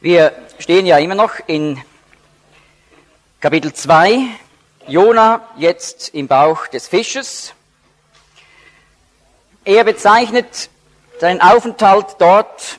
Wir stehen ja immer noch in Kapitel 2, Jona jetzt im Bauch des Fisches. Er bezeichnet seinen Aufenthalt dort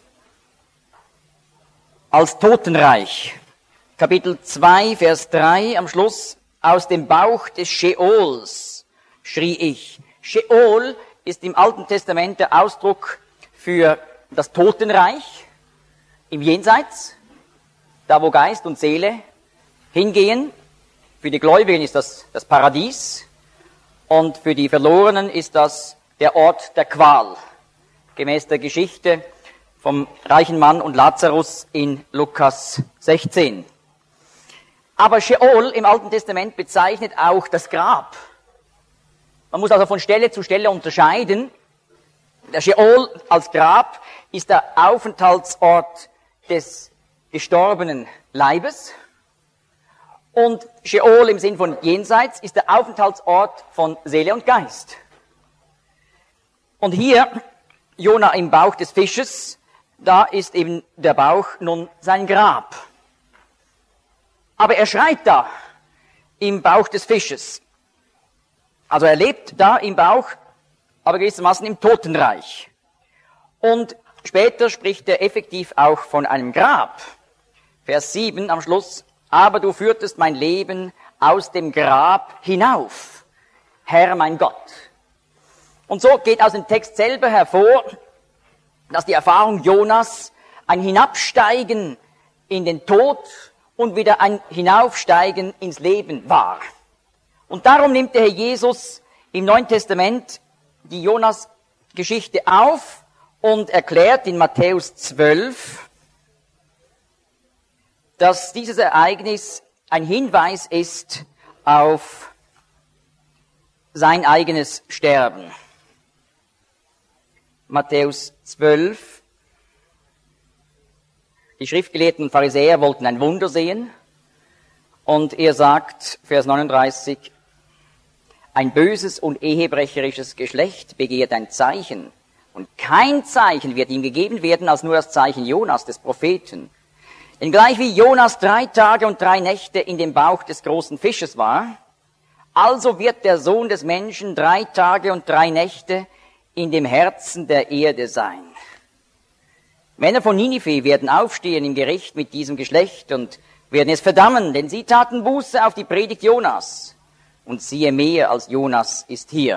als Totenreich. Kapitel 2, Vers 3 am Schluss: Aus dem Bauch des Scheols schrie ich. Scheol ist im Alten Testament der Ausdruck für das Totenreich im Jenseits, da wo Geist und Seele hingehen. Für die Gläubigen ist das das Paradies und für die Verlorenen ist das der Ort der Qual, gemäß der Geschichte vom reichen Mann und Lazarus in Lukas 16. Aber Scheol im Alten Testament bezeichnet auch das Grab. Man muss also von Stelle zu Stelle unterscheiden. Der Scheol als Grab ist der Aufenthaltsort des gestorbenen Leibes. Und Scheol im Sinn von Jenseits ist der Aufenthaltsort von Seele und Geist. Und hier, Jona im Bauch des Fisches, da ist eben der Bauch nun sein Grab. Aber er schreit da im Bauch des Fisches. Also er lebt da im Bauch, aber gewissermaßen im Totenreich. Und später spricht er effektiv auch von einem Grab. Vers 7 am Schluss: Aber du führtest mein Leben aus dem Grab hinauf, Herr mein Gott. Und so geht aus dem Text selber hervor, dass die Erfahrung Jonas ein Hinabsteigen in den Tod und wieder ein Hinaufsteigen ins Leben war. Und darum nimmt der Herr Jesus im Neuen Testament die Jonas-Geschichte auf und erklärt in Matthäus 12, dass dieses Ereignis ein Hinweis ist auf sein eigenes Sterben. Matthäus 12. Die Schriftgelehrten und Pharisäer wollten ein Wunder sehen. Und er sagt, Vers 39, ein böses und ehebrecherisches Geschlecht begehrt ein Zeichen. Und kein Zeichen wird ihm gegeben werden, als nur das Zeichen Jonas, des Propheten. Denn gleich wie Jonas 3 Tage und 3 Nächte in dem Bauch des großen Fisches war, also wird der Sohn des Menschen 3 Tage und 3 Nächte in dem Herzen der Erde sein. Männer von Ninive werden aufstehen im Gericht mit diesem Geschlecht und werden es verdammen, denn sie taten Buße auf die Predigt Jonas. Und siehe, mehr als Jonas ist hier.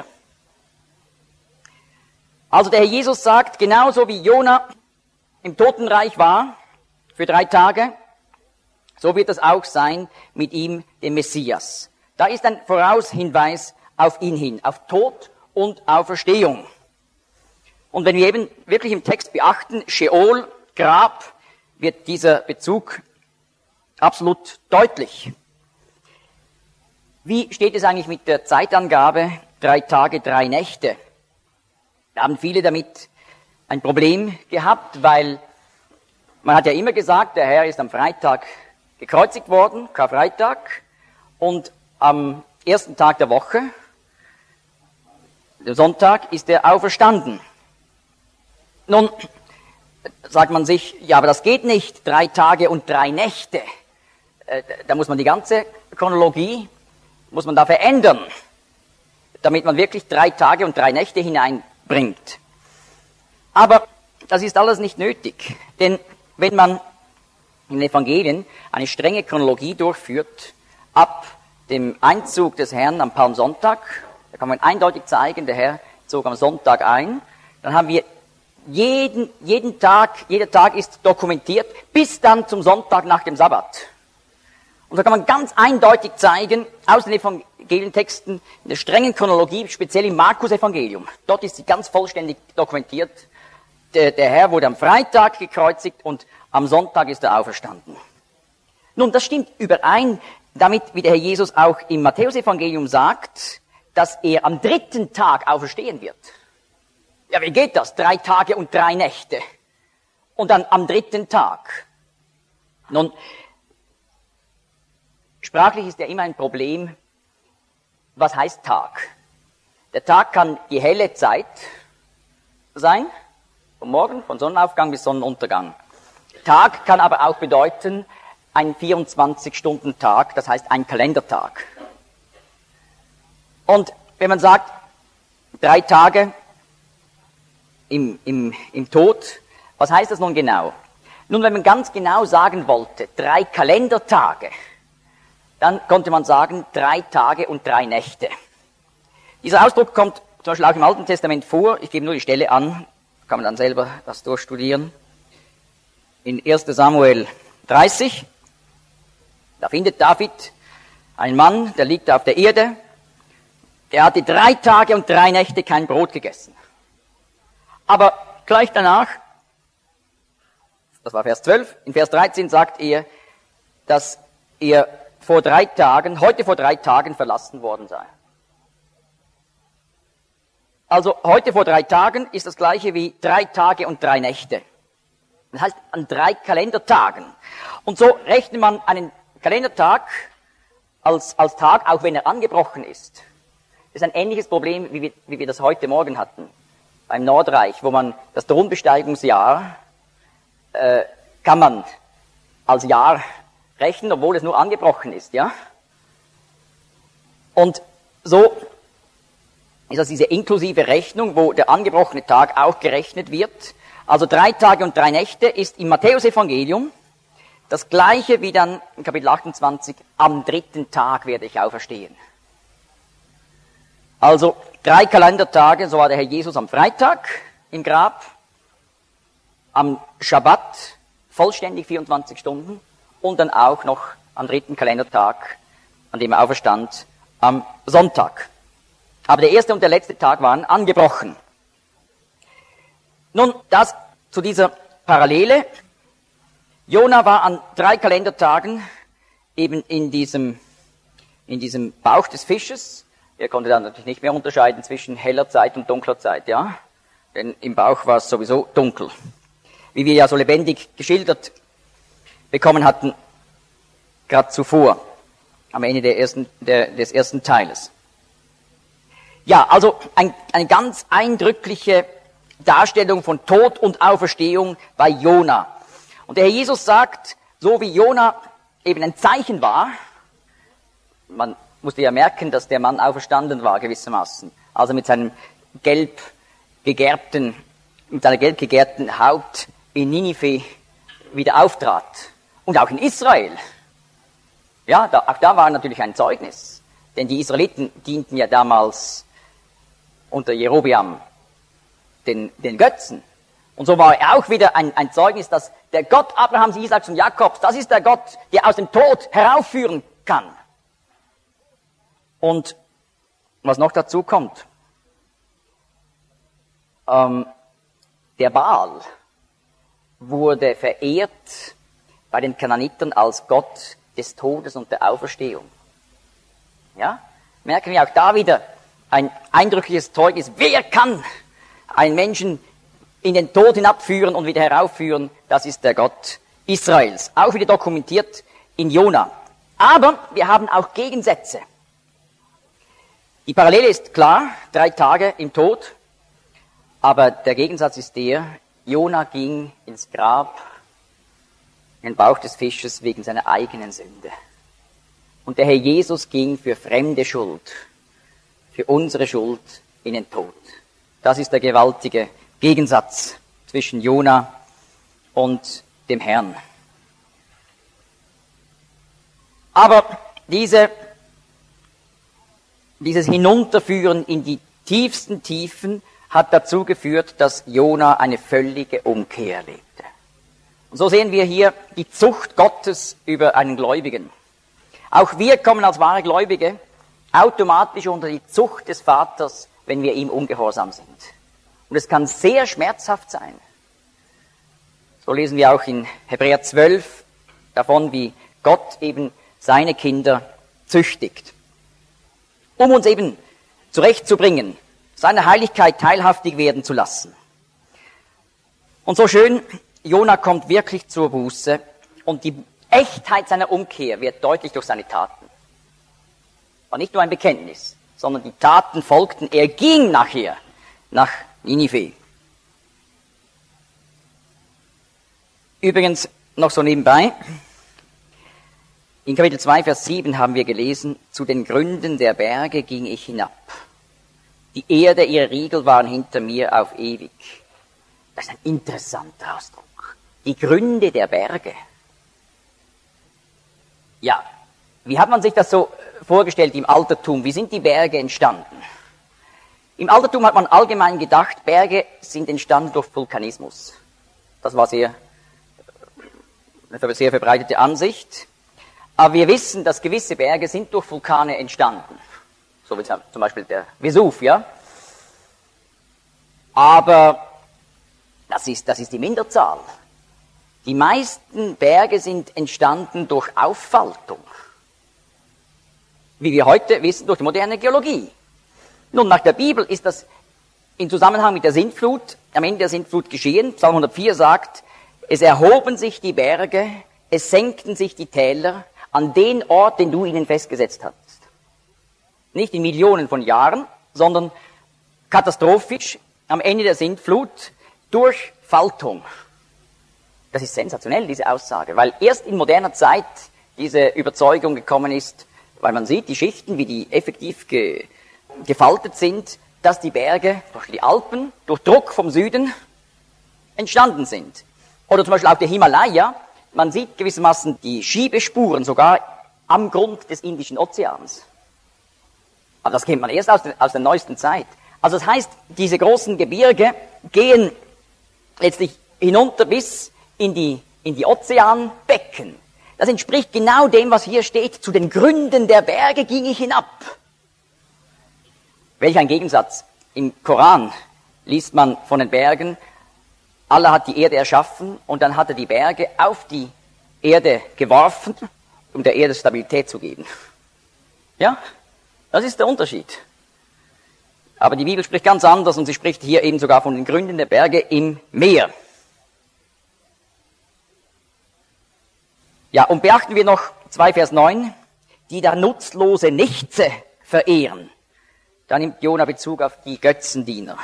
Also der Herr Jesus sagt, genauso wie Jona im Totenreich war für 3 Tage, so wird es auch sein mit ihm, dem Messias. Da ist ein Voraushinweis auf ihn hin, auf Tod und Auferstehung. Und wenn wir eben wirklich im Text beachten, Scheol, Grab, wird dieser Bezug absolut deutlich. Wie steht es eigentlich mit der Zeitangabe 3 Tage, 3 Nächte? Da haben viele damit ein Problem gehabt, weil man hat ja immer gesagt, der Herr ist am Freitag gekreuzigt worden, Karfreitag, und am ersten Tag der Woche, der Sonntag, ist er auferstanden. Nun sagt man sich, ja, aber das geht nicht, 3 Tage und 3 Nächte. Da muss man die ganze Chronologie, muss man da verändern, damit man wirklich 3 Tage und 3 Nächte hineinbringt. Aber das ist alles nicht nötig, denn wenn man in den Evangelien eine strenge Chronologie durchführt, ab dem Einzug des Herrn am Palmsonntag, da kann man eindeutig zeigen, der Herr zog am Sonntag ein, dann haben wir jeder Tag ist dokumentiert, bis dann zum Sonntag nach dem Sabbat. Und da kann man ganz eindeutig zeigen, aus den Evangelientexten, in der strengen Chronologie, speziell im Markus-Evangelium, dort ist sie ganz vollständig dokumentiert, der Herr wurde am Freitag gekreuzigt und am Sonntag ist er auferstanden. Nun, das stimmt überein damit, wie der Herr Jesus auch im Matthäus-Evangelium sagt, dass er am 3. Tag auferstehen wird. Ja, wie geht das? 3 Tage und 3 Nächte. Und dann am 3. Tag. Nun, sprachlich ist ja immer ein Problem, was heißt Tag? Der Tag kann die helle Zeit sein, vom Morgen, von Sonnenaufgang bis Sonnenuntergang. Tag kann aber auch bedeuten ein 24-Stunden-Tag, das heißt ein Kalendertag. Und wenn man sagt, 3 Tage im Tod, was heißt das nun genau? Nun, wenn man ganz genau sagen wollte, 3 Kalendertage, dann konnte man sagen 3 Tage und 3 Nächte. Dieser Ausdruck kommt zum Beispiel auch im Alten Testament vor. Ich gebe nur die Stelle an, kann man dann selber das durchstudieren. In 1. Samuel 30, da findet David einen Mann, der liegt auf der Erde, der hatte 3 Tage und 3 Nächte kein Brot gegessen. Aber gleich danach, das war Vers 12, in Vers 13 sagt er, dass er heute vor 3 Tagen verlassen worden sei. Also heute vor 3 Tagen ist das gleiche wie 3 Tage und 3 Nächte. Das heißt an 3 Kalendertagen. Und so rechnet man einen Kalendertag als Tag, auch wenn er angebrochen ist. Das ist ein ähnliches Problem, wie wir das heute Morgen hatten, beim Nordreich, wo man das Thronbesteigungsjahr kann man als Jahr rechnen, obwohl es nur angebrochen ist, ja? Und so ist das diese inklusive Rechnung, wo der angebrochene Tag auch gerechnet wird. Also 3 Tage und 3 Nächte ist im Matthäusevangelium das gleiche wie dann in Kapitel 28, am 3. Tag werde ich auferstehen. Also 3 Kalendertage, so war der Herr Jesus am Freitag im Grab, am Schabbat vollständig 24 Stunden und dann auch noch am 3. Kalendertag, an dem er auferstand, am Sonntag. Aber der erste und der letzte Tag waren angebrochen. Nun, das zu dieser Parallele. Jona war an 3 Kalendertagen eben in diesem Bauch des Fisches. Er konnte dann natürlich nicht mehr unterscheiden zwischen heller Zeit und dunkler Zeit, ja? Denn im Bauch war es sowieso dunkel. Wie wir ja so lebendig geschildert bekommen hatten, gerade zuvor, am Ende des ersten Teiles. Ja, also eine ganz eindrückliche Darstellung von Tod und Auferstehung bei Jona. Und der Herr Jesus sagt, so wie Jona eben ein Zeichen war, man musste ja merken, dass der Mann auferstanden war gewissermaßen, also mit seiner gelb gegerbten Haut in Ninive wieder auftrat. Und auch in Israel. Ja, auch da war natürlich ein Zeugnis. Denn die Israeliten dienten ja damals unter Jerobeam den Götzen. Und so war er auch wieder ein Zeugnis, dass der Gott Abrahams, Isaaks und Jakobs, das ist der Gott, der aus dem Tod heraufführen kann. Und was noch dazu kommt, der Baal wurde verehrt bei den Kanaanitern als Gott des Todes und der Auferstehung. Ja? Merken wir auch da wieder ein eindrückliches Zeugnis. Wer kann einen Menschen in den Tod hinabführen und wieder heraufführen? Das ist der Gott Israels. Auch wieder dokumentiert in Jona. Aber wir haben auch Gegensätze. Die Parallele ist klar, 3 Tage im Tod. Aber der Gegensatz ist der, Jona ging ins Grab, in den Bauch des Fisches wegen seiner eigenen Sünde. Und der Herr Jesus ging für fremde Schuld, für unsere Schuld in den Tod. Das ist der gewaltige Gegensatz zwischen Jona und dem Herrn. Aber dieses Hinunterführen in die tiefsten Tiefen hat dazu geführt, dass Jona eine völlige Umkehr lebte. Und so sehen wir hier die Zucht Gottes über einen Gläubigen. Auch wir kommen als wahre Gläubige automatisch unter die Zucht des Vaters, wenn wir ihm ungehorsam sind. Und es kann sehr schmerzhaft sein. So lesen wir auch in Hebräer 12 davon, wie Gott eben seine Kinder züchtigt, um uns eben zurechtzubringen, seiner Heiligkeit teilhaftig werden zu lassen. Und so schön, Jona kommt wirklich zur Buße und die Echtheit seiner Umkehr wird deutlich durch seine Taten. War nicht nur ein Bekenntnis, sondern die Taten folgten. Er ging nachher nach Ninive. Übrigens, noch so nebenbei, in Kapitel 2, Vers 7 haben wir gelesen, zu den Gründen der Berge ging ich hinab. Die Erde, ihre Riegel waren hinter mir auf ewig. Das ist ein interessanter Ausdruck. Die Gründe der Berge. Ja, wie hat man sich das so vorgestellt im Altertum? Wie sind die Berge entstanden? Im Altertum hat man allgemein gedacht, Berge sind entstanden durch Vulkanismus. Das war eine sehr verbreitete Ansicht. Aber wir wissen, dass gewisse Berge sind durch Vulkane entstanden. So wie zum Beispiel der Vesuv, ja. Aber das ist die Minderzahl. Die meisten Berge sind entstanden durch Auffaltung. Wie wir heute wissen, durch die moderne Geologie. Nun, nach der Bibel ist das in Zusammenhang mit der Sintflut, am Ende der Sintflut geschehen. Psalm 104 sagt, es erhoben sich die Berge, es senkten sich die Täler an den Ort, den du ihnen festgesetzt hattest. Nicht in Millionen von Jahren, sondern katastrophisch am Ende der Sintflut durch Faltung. Das ist sensationell, diese Aussage, weil erst in moderner Zeit diese Überzeugung gekommen ist, weil man sieht, die Schichten, wie die effektiv gefaltet sind, dass die Berge durch die Alpen, durch Druck vom Süden entstanden sind. Oder zum Beispiel auch der Himalaya. Man sieht gewissermaßen die Schiebespuren sogar am Grund des Indischen Ozeans. Aber das kennt man erst aus der neuesten Zeit. Also das heißt, diese großen Gebirge gehen letztlich hinunter bis in die Ozeanbecken. Das entspricht genau dem, was hier steht. Zu den Gründen der Berge ging ich hinab. Welch ein Gegensatz. Im Koran liest man von den Bergen, Allah hat die Erde erschaffen und dann hat er die Berge auf die Erde geworfen, um der Erde Stabilität zu geben. Ja, das ist der Unterschied. Aber die Bibel spricht ganz anders und sie spricht hier eben sogar von den Gründen der Berge im Meer. Ja, und beachten wir noch 2 Vers 9, die da nutzlose Nichtse verehren. Da nimmt Jona Bezug auf die Götzendiener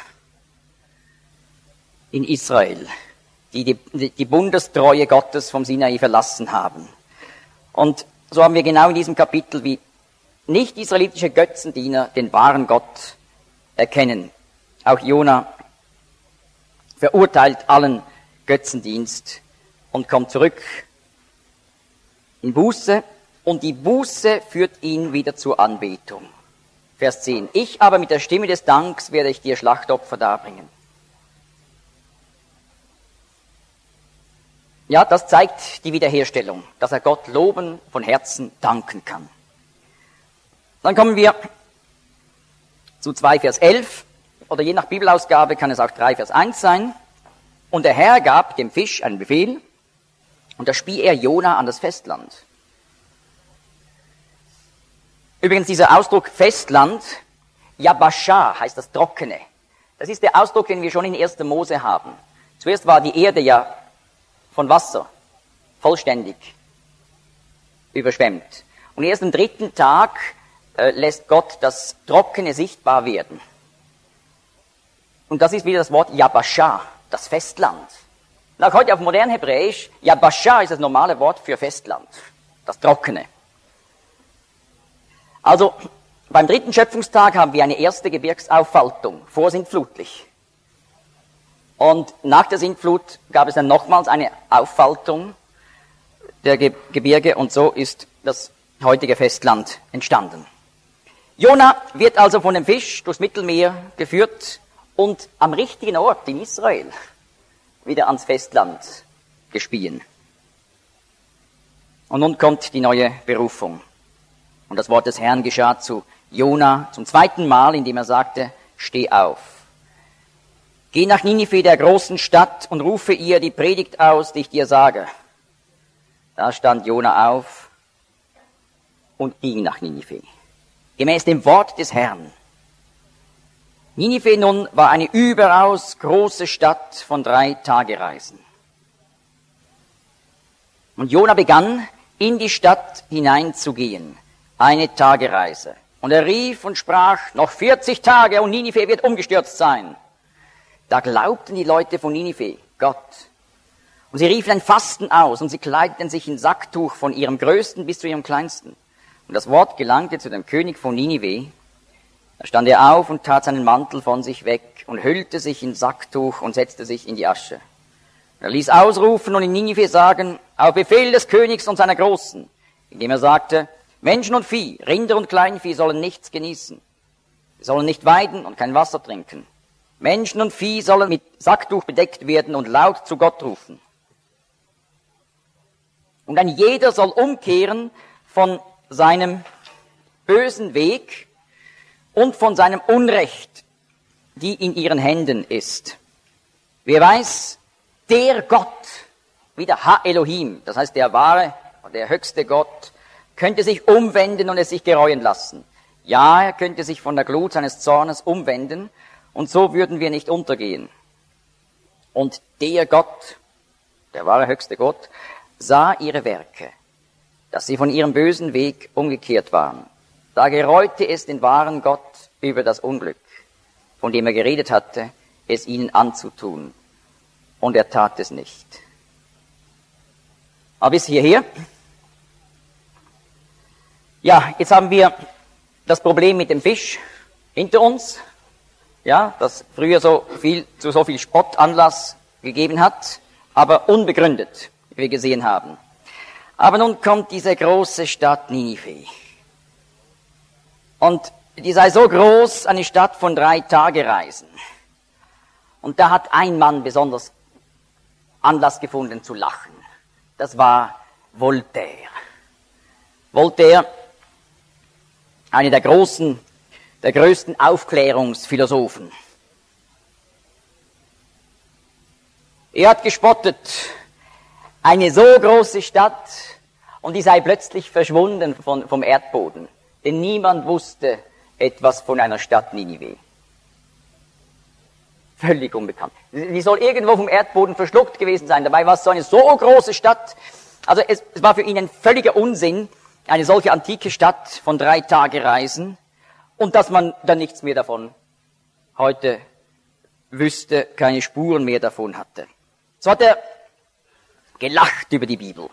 in Israel, die Bundestreue Gottes vom Sinai verlassen haben. Und so haben wir genau in diesem Kapitel, wie nicht-israelitische Götzendiener den wahren Gott erkennen. Auch Jona verurteilt allen Götzendienst und kommt zurück in Buße, und die Buße führt ihn wieder zur Anbetung. Vers 10. Ich aber mit der Stimme des Danks werde ich dir Schlachtopfer darbringen. Ja, das zeigt die Wiederherstellung, dass er Gott loben, von Herzen danken kann. Dann kommen wir zu 2 Vers 11, oder je nach Bibelausgabe kann es auch 3 Vers 1 sein. Und der Herr gab dem Fisch einen Befehl, und da spie er Jona an das Festland. Übrigens dieser Ausdruck Festland, Yabasha heißt das Trockene. Das ist der Ausdruck, den wir schon in 1. Mose haben. Zuerst war die Erde ja von Wasser vollständig überschwemmt. Und erst am 3. Tag lässt Gott das Trockene sichtbar werden. Und das ist wieder das Wort Yabasha, das Festland. Und auch heute auf modern Hebräisch, Yabasha ist das normale Wort für Festland, das Trockene. Also, beim 3. Schöpfungstag haben wir eine erste Gebirgsauffaltung, vorsintflutlich. Und nach der Sintflut gab es dann nochmals eine Auffaltung der Gebirge, und so ist das heutige Festland entstanden. Jona wird also von dem Fisch durchs Mittelmeer geführt und am richtigen Ort in Israel wieder ans Festland gespien. Und nun kommt die neue Berufung. Und das Wort des Herrn geschah zu Jona zum 2. Mal, indem er sagte, steh auf. Geh nach Ninive, der großen Stadt, und rufe ihr die Predigt aus, die ich dir sage. Da stand Jona auf und ging nach Ninive, gemäß dem Wort des Herrn. Ninive nun war eine überaus große Stadt von 3 Tagereisen. Und Jona begann, in die Stadt hineinzugehen, 1 Tagereise. Und er rief und sprach, noch 40 Tage und Ninive wird umgestürzt sein. Da glaubten die Leute von Ninive Gott. Und sie riefen ein Fasten aus und sie kleideten sich in Sacktuch von ihrem Größten bis zu ihrem Kleinsten. Und das Wort gelangte zu dem König von Ninive. Da stand er auf und tat seinen Mantel von sich weg und hüllte sich in Sacktuch und setzte sich in die Asche. Er ließ ausrufen und in Ninive sagen, auf Befehl des Königs und seiner Großen, indem er sagte, Menschen und Vieh, Rinder und Kleinvieh sollen nichts genießen. Sie sollen nicht weiden und kein Wasser trinken. Menschen und Vieh sollen mit Sacktuch bedeckt werden und laut zu Gott rufen. Und ein jeder soll umkehren von seinem bösen Weg und von seinem Unrecht, die in ihren Händen ist. Wer weiß, der Gott, wieder Ha-Elohim, das heißt der wahre, der höchste Gott, könnte sich umwenden und es sich gereuen lassen. Ja, er könnte sich von der Glut seines Zornes umwenden und so würden wir nicht untergehen. Und der Gott, der wahre höchste Gott, sah ihre Werke, dass sie von ihrem bösen Weg umgekehrt waren. Da gereute es den wahren Gott über das Unglück, von dem er geredet hatte, es ihnen anzutun. Und er tat es nicht. Aber bis hierher. Ja, jetzt haben wir das Problem mit dem Fisch hinter uns. Ja, das früher zu so viel Spott Anlass gegeben hat, aber unbegründet, wie wir gesehen haben. Aber nun kommt diese große Stadt Ninive. Und die sei so groß, eine Stadt von 3 Tagereisen. Und da hat ein Mann besonders Anlass gefunden zu lachen. Das war Voltaire. Voltaire, einer der größten Aufklärungsphilosophen. Er hat gespottet, eine so große Stadt und die sei plötzlich verschwunden vom Erdboden. Denn niemand wusste etwas von einer Stadt Ninive. Völlig unbekannt. Die soll irgendwo vom Erdboden verschluckt gewesen sein. Dabei war es so eine so große Stadt. Also es war für ihn ein völliger Unsinn, eine solche antike Stadt von 3 Tagereisen und dass man dann nichts mehr davon heute wüsste, keine Spuren mehr davon hatte. So hat er gelacht über die Bibel.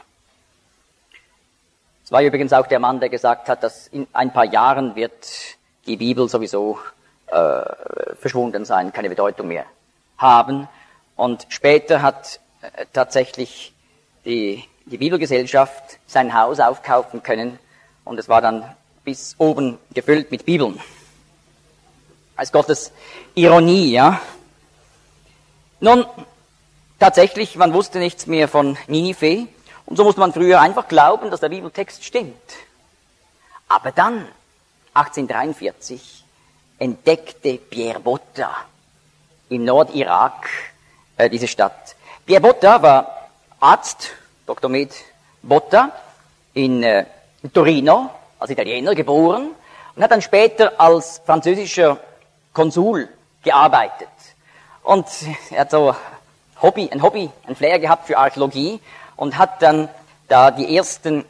Es war übrigens auch der Mann, der gesagt hat, dass in ein paar Jahren wird die Bibel sowieso verschwunden sein, keine Bedeutung mehr haben. Und später hat tatsächlich die Bibelgesellschaft sein Haus aufkaufen können und es war dann bis oben gefüllt mit Bibeln. Als Gottes Ironie, ja. Nun, tatsächlich, man wusste nichts mehr von Ninive und so musste man früher einfach glauben, dass der Bibeltext stimmt. Aber dann, 1843, entdeckte Pierre Botta im Nordirak diese Stadt. Pierre Botta war Arzt, Dr. Med Botta, in Torino, als Italiener geboren und hat dann später als französischer Konsul gearbeitet. Und er hat so ein Flair gehabt für Archäologie und hat dann da die ersten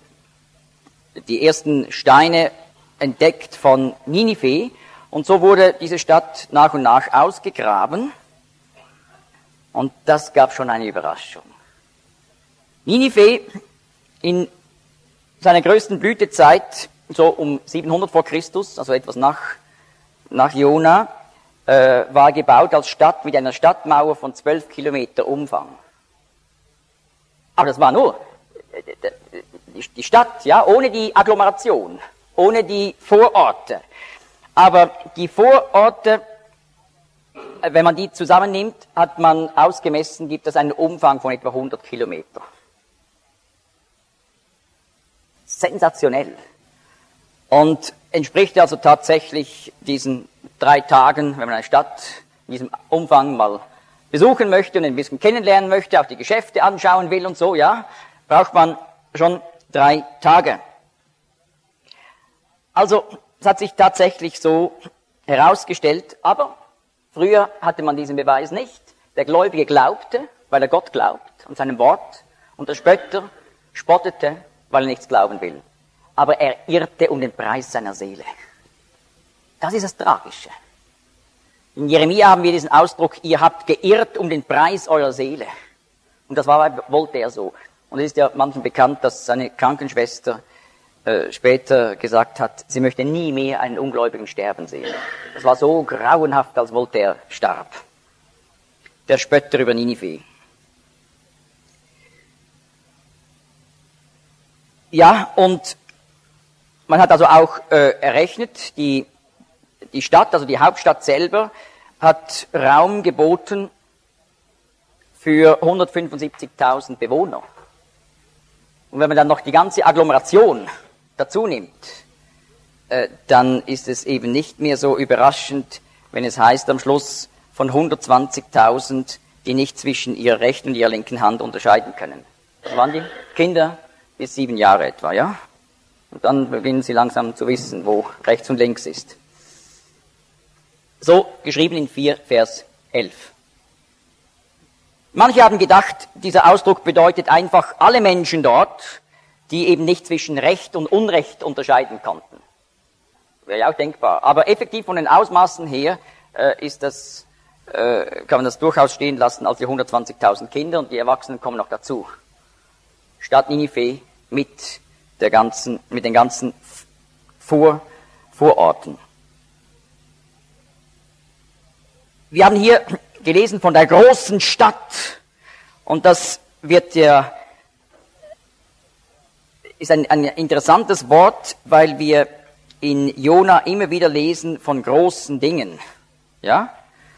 Steine entdeckt von Ninive. Und so wurde diese Stadt nach und nach ausgegraben. Und das gab schon eine Überraschung. Ninive in seiner größten Blütezeit, so um 700 vor Christus, also etwas nach Jona, war gebaut als Stadt mit einer Stadtmauer von 12 Kilometer Umfang. Aber das war nur die Stadt, ja, ohne die Agglomeration, ohne die Vororte. Aber die Vororte, wenn man die zusammennimmt, hat man ausgemessen, gibt es einen Umfang von etwa 100 Kilometer. Sensationell. Und entspricht also tatsächlich diesen 3 Tagen, wenn man eine Stadt in diesem Umfang mal besuchen möchte und ein bisschen kennenlernen möchte, auch die Geschäfte anschauen will und so, ja, braucht man schon 3 Tage. Also, es hat sich tatsächlich so herausgestellt, aber früher hatte man diesen Beweis nicht. Der Gläubige glaubte, weil er Gott glaubt und seinem Wort, und der Spötter spottete, weil er nichts glauben will. Aber er irrte um den Preis seiner Seele. Das ist das Tragische. In Jeremia haben wir diesen Ausdruck, ihr habt geirrt um den Preis eurer Seele. Und das war bei Voltaire so. Und es ist ja manchen bekannt, dass seine Krankenschwester später gesagt hat, sie möchte nie mehr einen Ungläubigen sterben sehen. Das war so grauenhaft, als Voltaire starb. Der Spötter über Ninive. Ja, und man hat also auch errechnet, die Stadt, also die Hauptstadt selber, hat Raum geboten für 175.000 Bewohner. Und wenn man dann noch die ganze Agglomeration dazu nimmt, dann ist es eben nicht mehr so überraschend, wenn es heißt am Schluss von 120.000, die nicht zwischen ihrer rechten und ihrer linken Hand unterscheiden können. Das waren die Kinder bis 7 Jahre etwa, ja? Und dann beginnen sie langsam zu wissen, wo rechts und links ist. So geschrieben in 4, Vers 11. Manche haben gedacht, dieser Ausdruck bedeutet einfach alle Menschen dort, die eben nicht zwischen Recht und Unrecht unterscheiden konnten. Wäre ja auch denkbar. Aber effektiv von den Ausmaßen her kann man das durchaus stehen lassen als die 120.000 Kinder und die Erwachsenen kommen noch dazu. Stadt Ninive mit den ganzen Vororten. Wir haben hier gelesen von der großen Stadt und das ist ein interessantes Wort, weil wir in Jona immer wieder lesen von großen Dingen. Ja?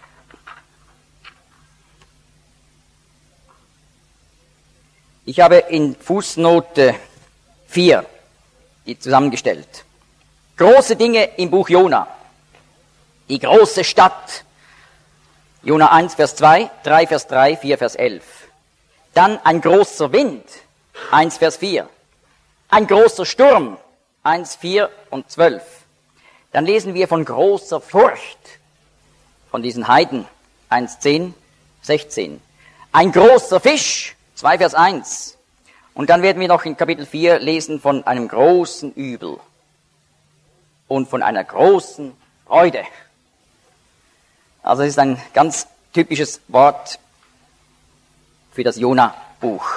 Ich habe in Fußnote 4 die zusammengestellt. Große Dinge im Buch Jona. Die große Stadt. Jona 1, Vers 2, 3, Vers 3, 4, Vers 11. Dann ein großer Wind. 1, Vers 4. Ein großer Sturm. 1, 4 und 12. Dann lesen wir von großer Furcht von diesen Heiden. 1, 10, 16. Ein großer Fisch. 2, Vers 1. Und dann werden wir noch in Kapitel 4 lesen von einem großen Übel und von einer großen Freude. Also es ist ein ganz typisches Wort für das Jona-Buch.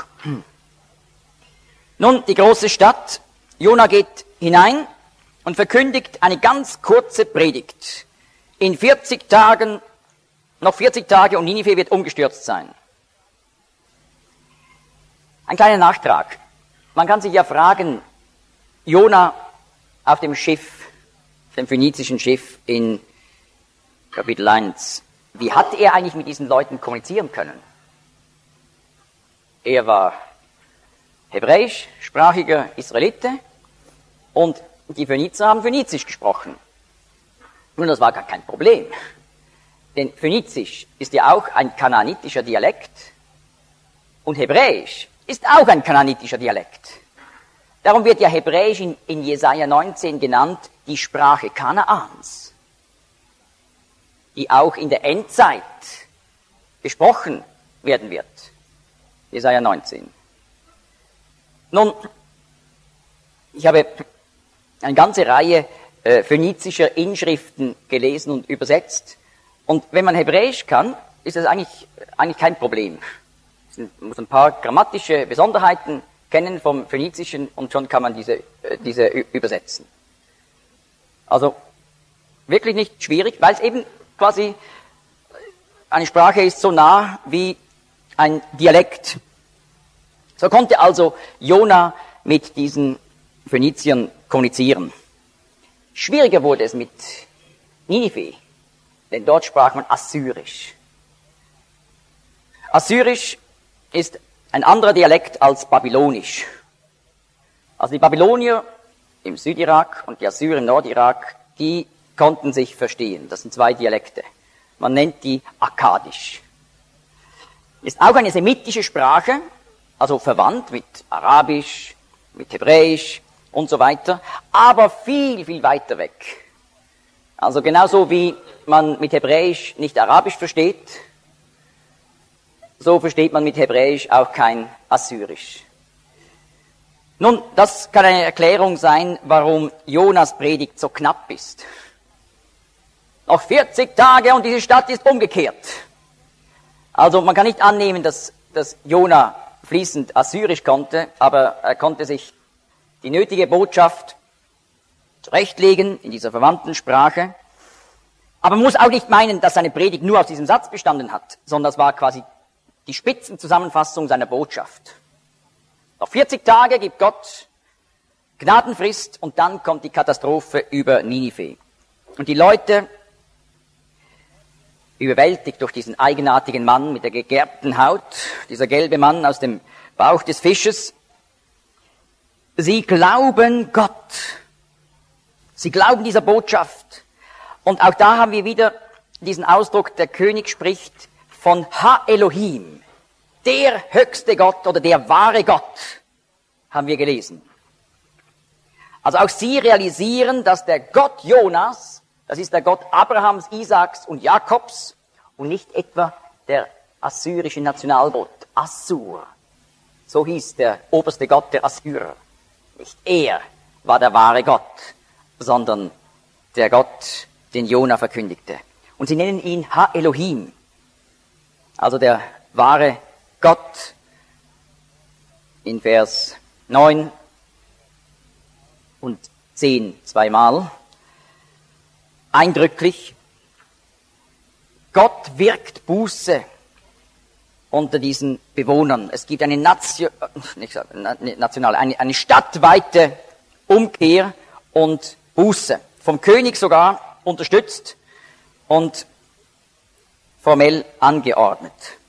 Nun, die große Stadt. Jona geht hinein und verkündigt eine ganz kurze Predigt. In 40 Tagen, noch 40 Tage und Ninive wird umgestürzt sein. Ein kleiner Nachtrag. Man kann sich ja fragen, Jona auf dem Schiff, dem phönizischen Schiff in Kapitel 1, wie hat er eigentlich mit diesen Leuten kommunizieren können? Er war hebräischsprachiger Israelite und die Phönizer haben Phönizisch gesprochen. Nun, das war gar kein Problem, denn Phönizisch ist ja auch ein kanaanitischer Dialekt und Hebräisch ist auch ein kanaanitischer Dialekt. Darum wird ja Hebräisch in Jesaja 19 genannt, die Sprache Kanaans, die auch in der Endzeit gesprochen werden wird. Jesaja 19. Nun, ich habe eine ganze Reihe phönizischer Inschriften gelesen und übersetzt. Und wenn man Hebräisch kann, ist das eigentlich kein Problem. Man muss ein paar grammatische Besonderheiten kennen vom Phönizischen und schon kann man diese übersetzen. Also wirklich nicht schwierig, weil es eben quasi eine Sprache ist so nah wie ein Dialekt. So konnte also Jona mit diesen Phöniziern kommunizieren. Schwieriger wurde es mit Ninive, denn dort sprach man Assyrisch. Assyrisch ist ein anderer Dialekt als Babylonisch. Also die Babylonier im Südirak und die Assyrer im Nordirak, die konnten sich verstehen. Das sind 2 Dialekte. Man nennt die Akkadisch. Ist auch eine semitische Sprache, also verwandt mit Arabisch, mit Hebräisch und so weiter, aber viel, viel weiter weg. Also genauso wie man mit Hebräisch nicht Arabisch versteht, so versteht man mit Hebräisch auch kein Assyrisch. Nun, das kann eine Erklärung sein, warum Jonas Predigt so knapp ist. Noch 40 Tage und diese Stadt ist umgekehrt. Also man kann nicht annehmen, dass dass Jona fließend Assyrisch konnte, aber er konnte sich die nötige Botschaft zurechtlegen in dieser verwandten Sprache. Aber man muss auch nicht meinen, dass seine Predigt nur aus diesem Satz bestanden hat, sondern das war quasi die Spitzenzusammenfassung seiner Botschaft. Noch 40 Tage gibt Gott Gnadenfrist und dann kommt die Katastrophe über Ninive. Und die Leute, überwältigt durch diesen eigenartigen Mann mit der gegerbten Haut, dieser gelbe Mann aus dem Bauch des Fisches, sie glauben Gott. Sie glauben dieser Botschaft. Und auch da haben wir wieder diesen Ausdruck, der König spricht von Ha-Elohim, der höchste Gott oder der wahre Gott, haben wir gelesen. Also auch sie realisieren, dass der Gott Jonas, das ist der Gott Abrahams, Isaaks und Jakobs und nicht etwa der assyrische Nationalgott, Assur. So hieß der oberste Gott der Assyrer. Nicht er war der wahre Gott, sondern der Gott, den Jona verkündigte. Und sie nennen ihn Ha-Elohim, also der wahre Gott. In Vers 9 und 10 zweimal. Eindrücklich. Gott wirkt Buße unter diesen Bewohnern. Es gibt eine eine stadtweite Umkehr und Buße. Vom König sogar unterstützt und formell angeordnet.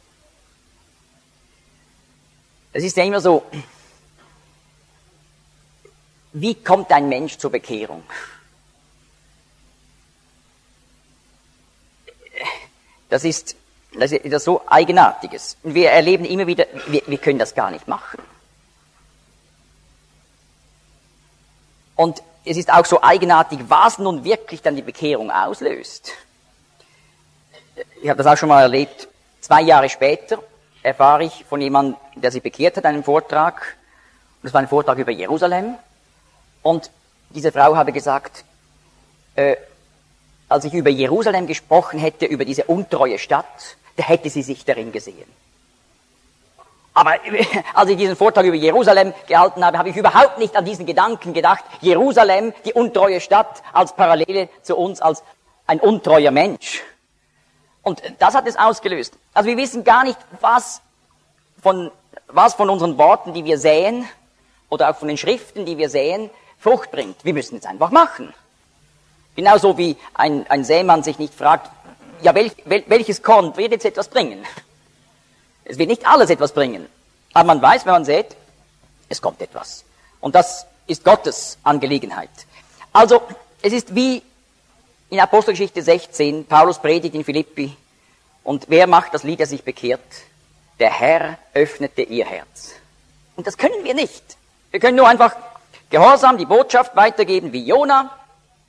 Es ist ja immer so, wie kommt ein Mensch zur Bekehrung? Das ist etwas so Eigenartiges. Und wir erleben immer wieder, wir können das gar nicht machen. Und es ist auch so eigenartig, was nun wirklich dann die Bekehrung auslöst. Ich habe das auch schon mal erlebt. 2 Jahre später erfahre ich von jemandem, der sich bekehrt hat, einen Vortrag. Und das war ein Vortrag über Jerusalem. Und diese Frau habe gesagt, als ich über Jerusalem gesprochen hätte, über diese untreue Stadt, da hätte sie sich darin gesehen. Aber als ich diesen Vortrag über Jerusalem gehalten habe, habe ich überhaupt nicht an diesen Gedanken gedacht, Jerusalem, die untreue Stadt, als Parallele zu uns, als ein untreuer Mensch. Und das hat es ausgelöst. Also wir wissen gar nicht, was von unseren Worten, die wir säen, oder auch von den Schriften, die wir säen, Frucht bringt. Wir müssen es einfach machen. Genauso wie ein Sämann sich nicht fragt, ja, welches Korn wird jetzt etwas bringen? Es wird nicht alles etwas bringen. Aber man weiß, wenn man sät, es kommt etwas. Und das ist Gottes Angelegenheit. Also, es ist wie in Apostelgeschichte 16, Paulus predigt in Philippi. Und wer macht das Lied, der sich bekehrt? Der Herr öffnete ihr Herz. Und das können wir nicht. Wir können nur einfach gehorsam die Botschaft weitergeben wie Jona.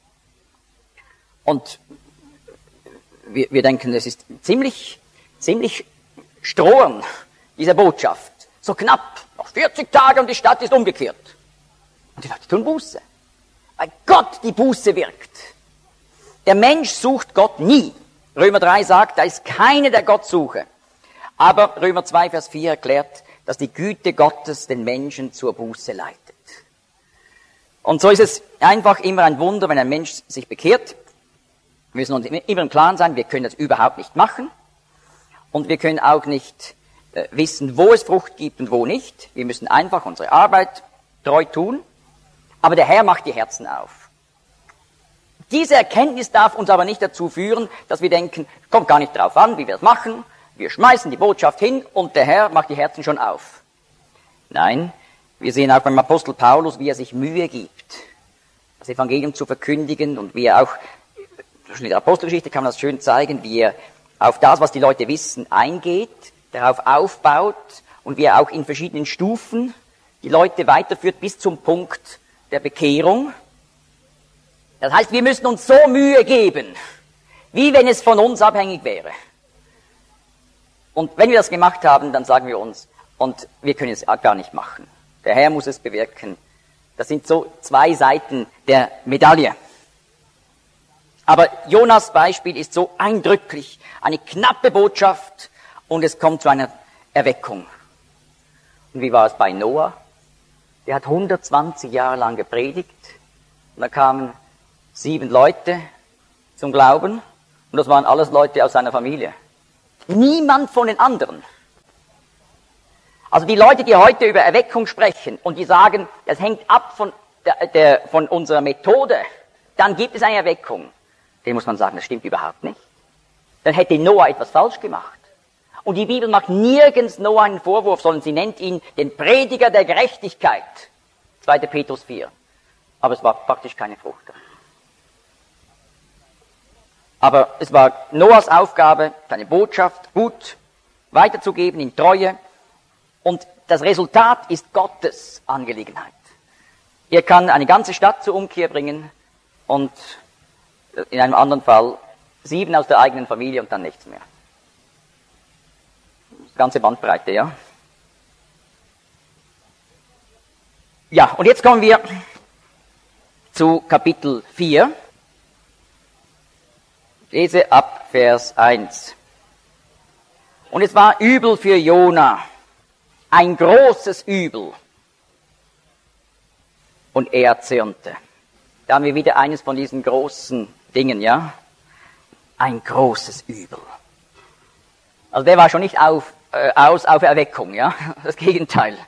Und wir denken, es ist ziemlich strohern, diese Botschaft. So knapp, noch 40 Tage und die Stadt ist umgekehrt. Und die Leute tun Buße. Weil Gott die Buße wirkt. Der Mensch sucht Gott nie. Römer 3 sagt, da ist keiner, der Gott suche. Aber Römer 2, Vers 4 erklärt, dass die Güte Gottes den Menschen zur Buße leitet. Und so ist es einfach immer ein Wunder, wenn ein Mensch sich bekehrt. Wir müssen uns immer im Klaren sein, wir können das überhaupt nicht machen. Und wir können auch nicht wissen, wo es Frucht gibt und wo nicht. Wir müssen einfach unsere Arbeit treu tun. Aber der Herr macht die Herzen auf. Diese Erkenntnis darf uns aber nicht dazu führen, dass wir denken, kommt gar nicht drauf an, wie wir es machen. Wir schmeißen die Botschaft hin und der Herr macht die Herzen schon auf. Nein, wir sehen auch beim Apostel Paulus, wie er sich Mühe gibt, das Evangelium zu verkündigen und wie er auch, in der Apostelgeschichte kann man das schön zeigen, wie er auf das, was die Leute wissen, eingeht, darauf aufbaut und wie er auch in verschiedenen Stufen die Leute weiterführt bis zum Punkt der Bekehrung. Das heißt, wir müssen uns so Mühe geben, wie wenn es von uns abhängig wäre. Und wenn wir das gemacht haben, dann sagen wir uns, und wir können es gar nicht machen. Der Herr muss es bewirken. Das sind so 2 Seiten der Medaille. Aber Jonas Beispiel ist so eindrücklich, eine knappe Botschaft und es kommt zu einer Erweckung. Und wie war es bei Noah? Der hat 120 Jahre lang gepredigt und da kamen 7 Leute zum Glauben und das waren alles Leute aus seiner Familie. Niemand von den anderen. Also die Leute, die heute über Erweckung sprechen und die sagen, das hängt ab von unserer Methode, dann gibt es eine Erweckung. Dem muss man sagen, das stimmt überhaupt nicht. Dann hätte Noah etwas falsch gemacht. Und die Bibel macht nirgends Noah einen Vorwurf, sondern sie nennt ihn den Prediger der Gerechtigkeit. 2. Petrus 4. Aber es war praktisch keine Frucht. Aber es war Noahs Aufgabe, seine Botschaft gut weiterzugeben in Treue. Und das Resultat ist Gottes Angelegenheit. Er kann eine ganze Stadt zur Umkehr bringen und in einem anderen Fall 7 aus der eigenen Familie und dann nichts mehr. Ganze Bandbreite, ja. Ja, und jetzt kommen wir zu Kapitel 4. Ich lese ab Vers 1. Und es war übel für Jona, ein großes Übel. Und er zürnte. Da haben wir wieder eines von diesen großen Dingen, ja. Ein großes Übel. Also der war schon nicht aus auf Erweckung, ja. Das Gegenteil.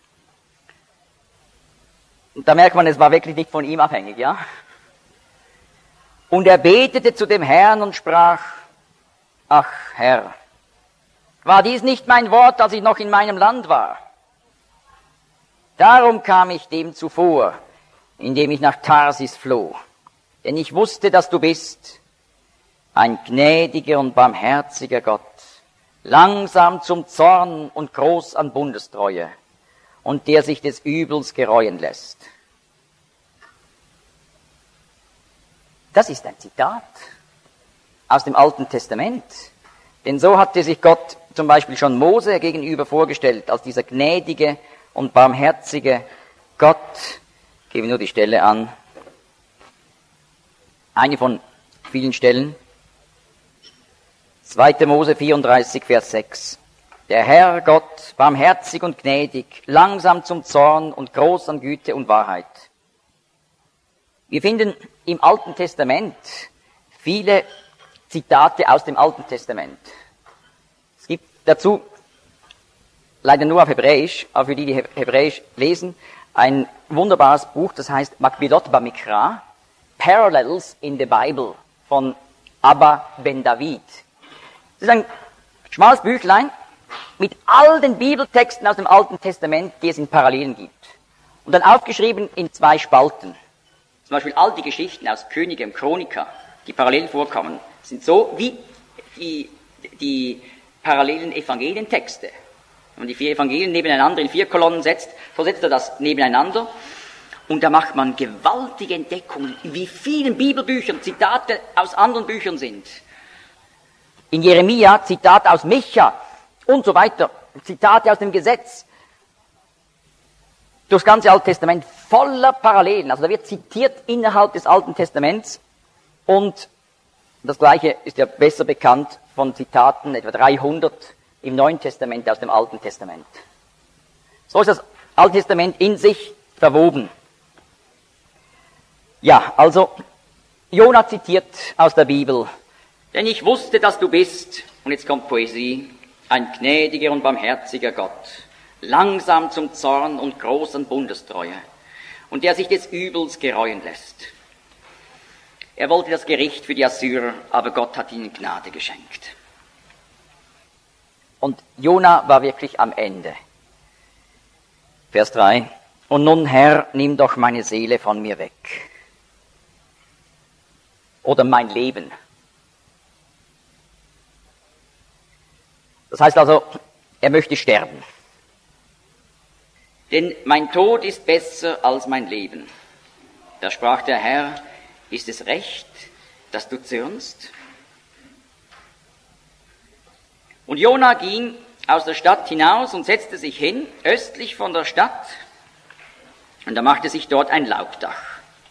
Und da merkt man, es war wirklich nicht von ihm abhängig, ja. Und er betete zu dem Herrn und sprach, ach Herr, war dies nicht mein Wort, als ich noch in meinem Land war? Darum kam ich dem zuvor, indem ich nach Tarsis floh. Denn ich wusste, dass du bist ein gnädiger und barmherziger Gott, langsam zum Zorn und groß an Bundestreue, und der sich des Übels gereuen lässt. Das ist ein Zitat aus dem Alten Testament. Denn so hatte sich Gott zum Beispiel schon Mose gegenüber vorgestellt, als dieser gnädige und barmherzige Gott. Ich gebe nur die Stelle an. Eine von vielen Stellen. 2. Mose 34, Vers 6. Der Herr Gott, barmherzig und gnädig, langsam zum Zorn und groß an Güte und Wahrheit. Wir finden im Alten Testament viele Zitate aus dem Alten Testament. Es gibt dazu, leider nur auf Hebräisch, aber für die, die Hebräisch lesen, ein wunderbares Buch, das heißt Makbilot Bamikra, Parallels in the Bible von Abba Ben David. Das ist ein schmales Büchlein mit all den Bibeltexten aus dem Alten Testament, die es in Parallelen gibt. Und dann aufgeschrieben in 2 Spalten. Zum Beispiel all die Geschichten aus Könige und Chroniker, die parallel vorkommen, sind so wie die parallelen Evangelientexte. Wenn man die 4 Evangelien nebeneinander in 4 Kolonnen setzt, so setzt er das nebeneinander. Und da macht man gewaltige Entdeckungen, wie vielen Bibelbüchern Zitate aus anderen Büchern sind. In Jeremia Zitat aus Micha und so weiter, Zitate aus dem Gesetz. Durchs ganze Alte Testament voller Parallelen. Also da wird zitiert innerhalb des Alten Testaments und das Gleiche ist ja besser bekannt von Zitaten, etwa 300 im Neuen Testament aus dem Alten Testament. So ist das Alte Testament in sich verwoben. Ja, also Jona zitiert aus der Bibel. Denn ich wusste, dass du bist, und jetzt kommt Poesie, ein gnädiger und barmherziger Gott, langsam zum Zorn und groß an Bundestreue, und der sich des Übels gereuen lässt. Er wollte das Gericht für die Assyrer, aber Gott hat ihnen Gnade geschenkt. Und Jona war wirklich am Ende. Vers 3. Und nun, Herr, nimm doch meine Seele von mir weg. Oder mein Leben. Das heißt also, er möchte sterben. Denn mein Tod ist besser als mein Leben. Da sprach der Herr, ist es recht, dass du zürnst? Und Jona ging aus der Stadt hinaus und setzte sich hin, östlich von der Stadt, und er machte sich dort ein Laubdach.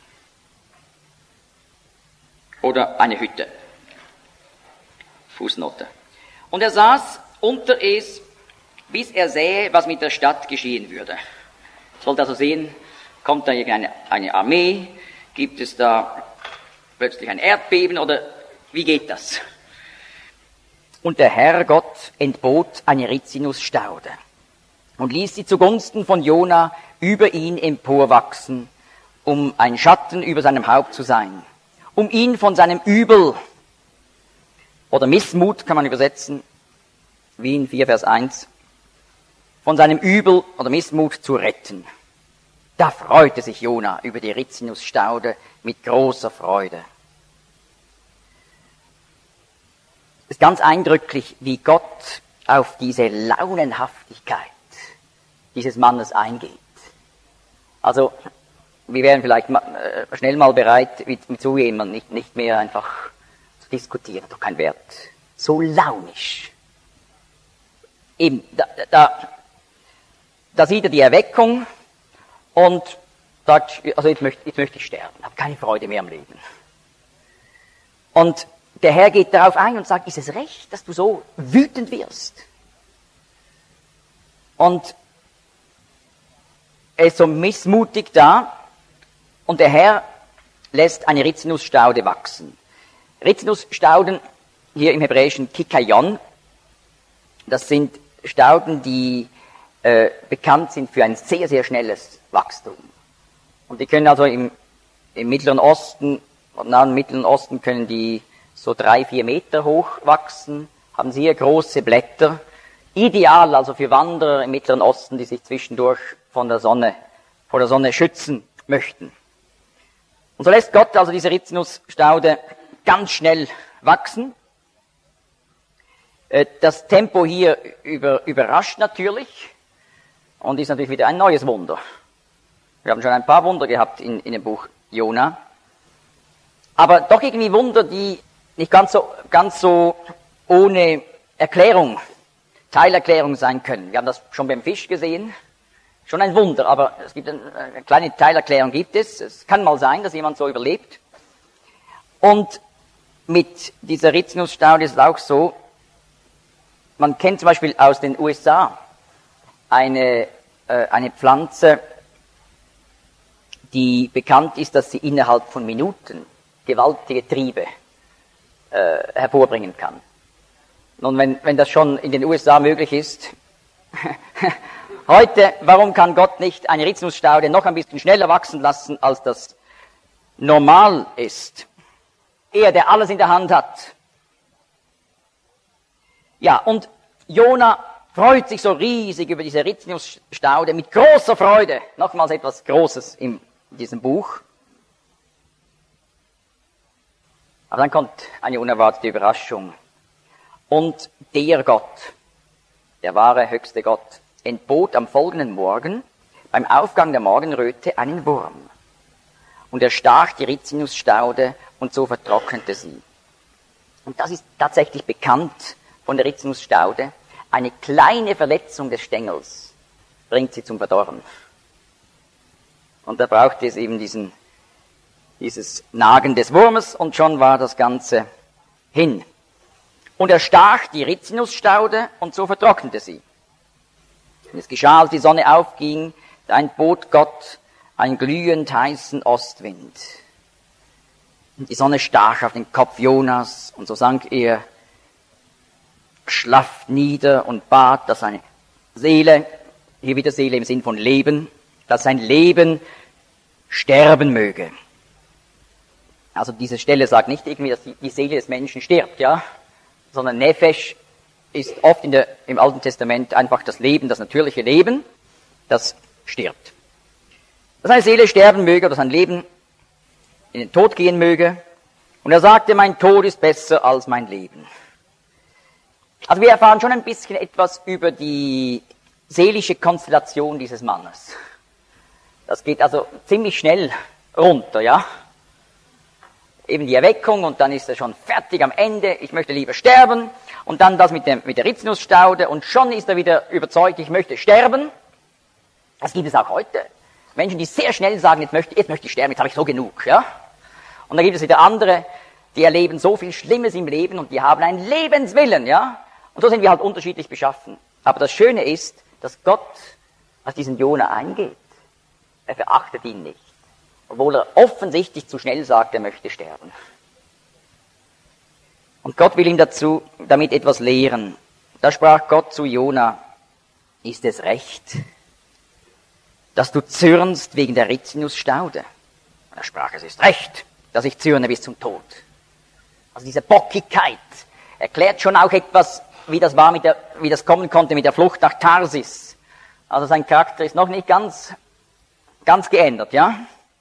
Oder eine Hütte. Fußnote. Und er saß unter es bis er sähe, was mit der Stadt geschehen würde. Sollte also sehen, kommt da eine Armee, gibt es da plötzlich ein Erdbeben oder wie geht das? Und der Herr Gott entbot eine Rizinusstaude und ließ sie zugunsten von Jona über ihn emporwachsen, um ein Schatten über seinem Haupt zu sein, um ihn von seinem Übel oder Missmut kann man übersetzen, wie in 4 Vers 1, von seinem Übel oder Missmut zu retten. Da freute sich Jona über die Rizinusstaude mit großer Freude. Es ist ganz eindrücklich, wie Gott auf diese Launenhaftigkeit dieses Mannes eingeht. Also, wir wären vielleicht schnell mal bereit, mit so jemandem nicht mehr einfach zu diskutieren, doch kein Wert. So launisch. Eben, da sieht er die Erweckung und sagt, also jetzt möchte ich sterben, habe keine Freude mehr am Leben. Und der Herr geht darauf ein und sagt, ist es recht, dass du so wütend wirst? Und er ist so missmutig da und der Herr lässt eine Rizinusstaude wachsen. Rizinusstauden, hier im Hebräischen Kikayon, das sind Stauden, die bekannt sind für ein sehr, sehr schnelles Wachstum. Und die können also im Mittleren Osten, im nahen Mittleren Osten können die so 3-4 Meter hoch wachsen, haben sehr große Blätter. Ideal also für Wanderer im Mittleren Osten, die sich zwischendurch vor der Sonne schützen möchten. Und so lässt Gott also diese Rizinusstaude ganz schnell wachsen. Das Tempo hier überrascht natürlich und ist natürlich wieder ein neues Wunder. Wir haben schon ein paar Wunder gehabt in dem Buch Jona. Aber doch irgendwie Wunder, die nicht ganz so ohne Erklärung, Teilerklärung sein können. Wir haben das schon beim Fisch gesehen. Schon ein Wunder, aber es gibt eine kleine Teilerklärung gibt es. Es kann mal sein, dass jemand so überlebt. Und mit dieser Rizinusstaude ist es auch so, man kennt zum Beispiel aus den USA eine Pflanze, die bekannt ist, dass sie innerhalb von Minuten gewaltige Triebe hervorbringen kann. Nun, wenn das schon in den USA möglich ist, heute, warum kann Gott nicht eine Rizinusstaude noch ein bisschen schneller wachsen lassen, als das normal ist? Er, der alles in der Hand hat. Ja, und Jona freut sich so riesig über diese Rizinusstaude mit großer Freude. Nochmals etwas Großes in diesem Buch. Aber dann kommt eine unerwartete Überraschung. Und der Gott, der wahre höchste Gott, entbot am folgenden Morgen beim Aufgang der Morgenröte einen Wurm. Und er stach die Rizinusstaude und so vertrocknete sie. Und das ist tatsächlich bekannt von der Rizinusstaude. Eine kleine Verletzung des Stängels bringt sie zum Verdorren. Und da braucht es eben dieses Nagen des Wurmes und schon war das Ganze hin. Und er stach die Rizinusstaude und so vertrocknete sie. Und es geschah, als die Sonne aufging, da entbot Gott einen glühend heißen Ostwind. Und die Sonne stach auf den Kopf Jonas und so sank er schlaff nieder und bat, dass seine Seele, hier wieder Seele im Sinn von Leben, dass sein Leben sterben möge. Also diese Stelle sagt nicht irgendwie, dass die Seele des Menschen stirbt, ja, sondern Nefesh ist oft im Alten Testament einfach das Leben, das natürliche Leben, das stirbt. Dass seine Seele sterben möge oder sein Leben in den Tod gehen möge. Und er sagte, mein Tod ist besser als mein Leben. Also wir erfahren schon ein bisschen etwas über die seelische Konstellation dieses Mannes. Das geht also ziemlich schnell runter, ja. Eben die Erweckung und dann ist er schon fertig am Ende, ich möchte lieber sterben. Und dann das mit der Rizinusstaude und schon ist er wieder überzeugt, ich möchte sterben. Das gibt es auch heute. Menschen, die sehr schnell sagen, jetzt möchte ich sterben, jetzt habe ich so genug, ja. Und dann gibt es wieder andere, die erleben so viel Schlimmes im Leben und die haben einen Lebenswillen, ja. Und so sind wir halt unterschiedlich beschaffen. Aber das Schöne ist, dass Gott auf diesen Jona eingeht. Er verachtet ihn nicht. Obwohl er offensichtlich zu schnell sagt, er möchte sterben. Und Gott will ihm damit etwas lehren. Da sprach Gott zu Jona: Ist es recht, dass du zürnst wegen der Rizinusstaude? Und er sprach: Es ist recht, dass ich zürne bis zum Tod. Also diese Bockigkeit erklärt schon auch etwas, wie das kommen konnte mit der Flucht nach Tarsis. Also sein Charakter ist noch nicht ganz geändert, ja?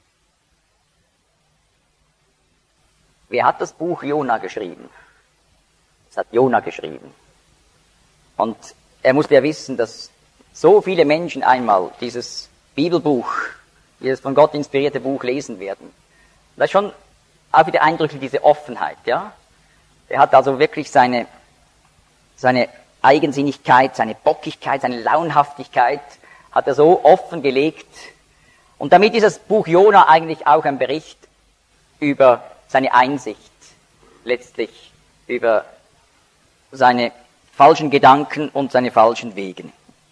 Wer hat das Buch Jona geschrieben? Das hat Jona geschrieben. Und er musste ja wissen, dass so viele Menschen einmal dieses Bibelbuch, dieses von Gott inspirierte Buch lesen werden. Das ist schon auch wieder eindrücklich, diese Offenheit, ja? Er hat also wirklich seine Eigensinnigkeit, seine Bockigkeit, seine Launhaftigkeit hat er so offen gelegt. Und damit ist das Buch Jona eigentlich auch ein Bericht über seine Einsicht, letztlich über seine falschen Gedanken und seine falschen Wege.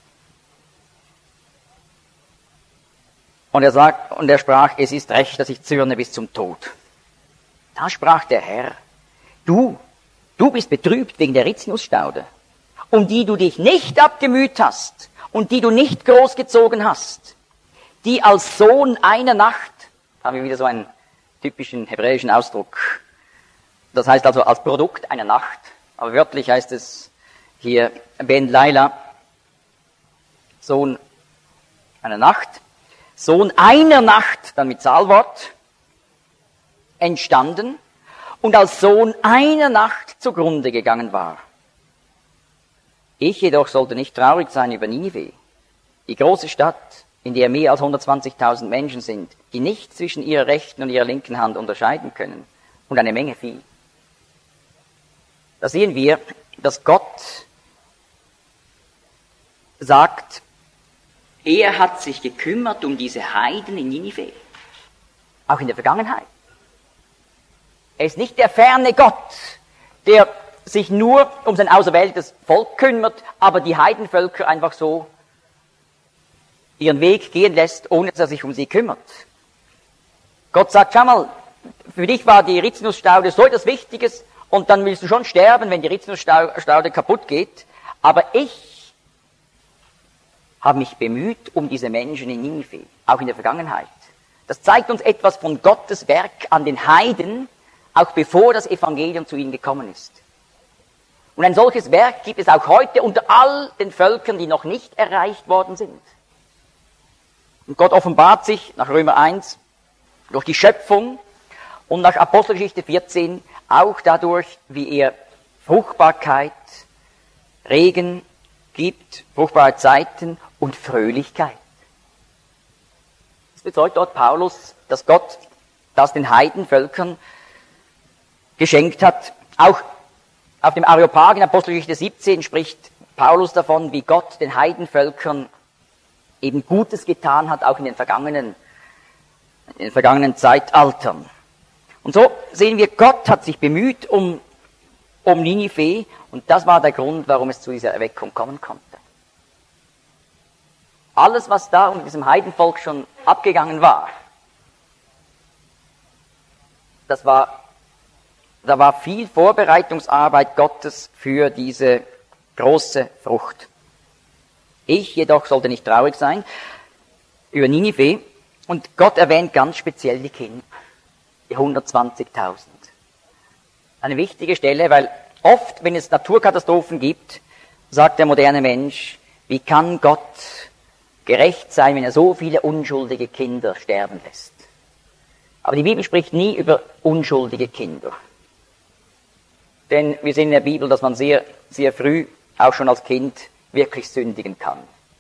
Und er sprach: Es ist recht, dass ich zürne bis zum Tod. Da sprach der Herr: Du bist betrübt wegen der Rizinusstaude, um die du dich nicht abgemüht hast und die du nicht großgezogen hast, die als Sohn einer Nacht, haben wir wieder so einen typischen hebräischen Ausdruck, das heißt also als Produkt einer Nacht, aber wörtlich heißt es hier Ben Laila, Sohn einer Nacht, Sohn einer Nacht, dann mit Zahlwort, entstanden und als Sohn einer Nacht zugrunde gegangen war. Ich jedoch sollte nicht traurig sein über Ninive, die große Stadt, in der mehr als 120.000 Menschen sind, die nicht zwischen ihrer rechten und ihrer linken Hand unterscheiden können, und eine Menge Vieh. Da sehen wir, dass Gott sagt, er hat sich gekümmert um diese Heiden in Ninive, auch in der Vergangenheit. Er ist nicht der ferne Gott, der sich nur um sein auserwähltes Volk kümmert, aber die Heidenvölker einfach so ihren Weg gehen lässt, ohne dass er sich um sie kümmert. Gott sagt: Schau mal, für dich war die Rizinusstaude so etwas Wichtiges und dann willst du schon sterben, wenn die Rizinusstaude kaputt geht, aber ich habe mich bemüht um diese Menschen in Ninive, auch in der Vergangenheit. Das zeigt uns etwas von Gottes Werk an den Heiden, auch bevor das Evangelium zu ihnen gekommen ist. Und ein solches Werk gibt es auch heute unter all den Völkern, die noch nicht erreicht worden sind. Und Gott offenbart sich nach Römer 1 durch die Schöpfung und nach Apostelgeschichte 14 auch dadurch, wie er Fruchtbarkeit, Regen gibt, fruchtbare Zeiten und Fröhlichkeit. Das bezeugt dort Paulus, dass Gott das den Heidenvölkern geschenkt hat. Auch auf dem Areopag in Apostelgeschichte 17 spricht Paulus davon, wie Gott den Heidenvölkern eben Gutes getan hat, auch in den vergangenen Zeitaltern. Und so sehen wir, Gott hat sich bemüht um Ninive, und das war der Grund, warum es zu dieser Erweckung kommen konnte. Alles, was da unter diesem Heidenvolk schon abgegangen war, da war viel Vorbereitungsarbeit Gottes für diese große Frucht. Ich jedoch sollte nicht traurig sein über Ninive, und Gott erwähnt ganz speziell die Kinder, die 120.000. Eine wichtige Stelle, weil oft, wenn es Naturkatastrophen gibt, sagt der moderne Mensch, wie kann Gott gerecht sein, wenn er so viele unschuldige Kinder sterben lässt? Aber die Bibel spricht nie über unschuldige Kinder. Denn wir sehen in der Bibel, dass man sehr, sehr früh, auch schon als Kind, wirklich sündigen kann.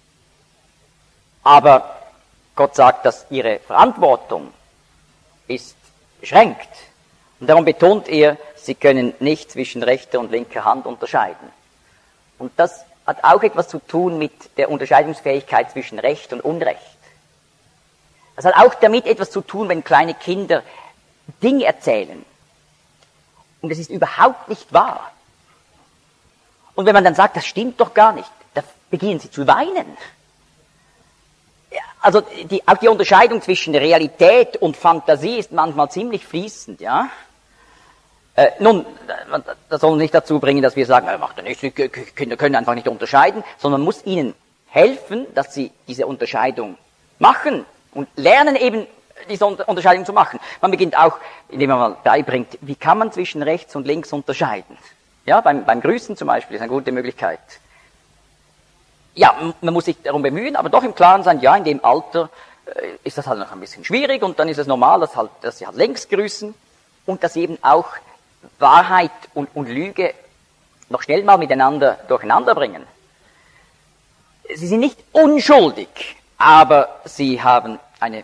Aber Gott sagt, dass ihre Verantwortung ist beschränkt. Und darum betont er, sie können nicht zwischen rechter und linker Hand unterscheiden. Und das hat auch etwas zu tun mit der Unterscheidungsfähigkeit zwischen Recht und Unrecht. Das hat auch damit etwas zu tun, wenn kleine Kinder Dinge erzählen. Und es ist überhaupt nicht wahr. Und wenn man dann sagt, das stimmt doch gar nicht, beginnen sie zu weinen. Ja, also auch die Unterscheidung zwischen Realität und Fantasie ist manchmal ziemlich fließend, ja. Nun, das soll uns nicht dazu bringen, dass wir sagen, macht ja nichts, Kinder können einfach nicht unterscheiden, sondern man muss ihnen helfen, dass sie diese Unterscheidung machen und lernen eben, diese Unterscheidung zu machen. Man beginnt auch, indem man mal beibringt, wie kann man zwischen rechts und links unterscheiden. Ja, beim Grüßen zum Beispiel ist eine gute Möglichkeit. Ja, man muss sich darum bemühen, aber doch im Klaren sein, ja, in dem Alter ist das halt noch ein bisschen schwierig und dann ist es normal, dass sie halt links grüßen und dass sie eben auch Wahrheit und Lüge noch schnell mal miteinander durcheinander bringen. Sie sind nicht unschuldig, aber sie haben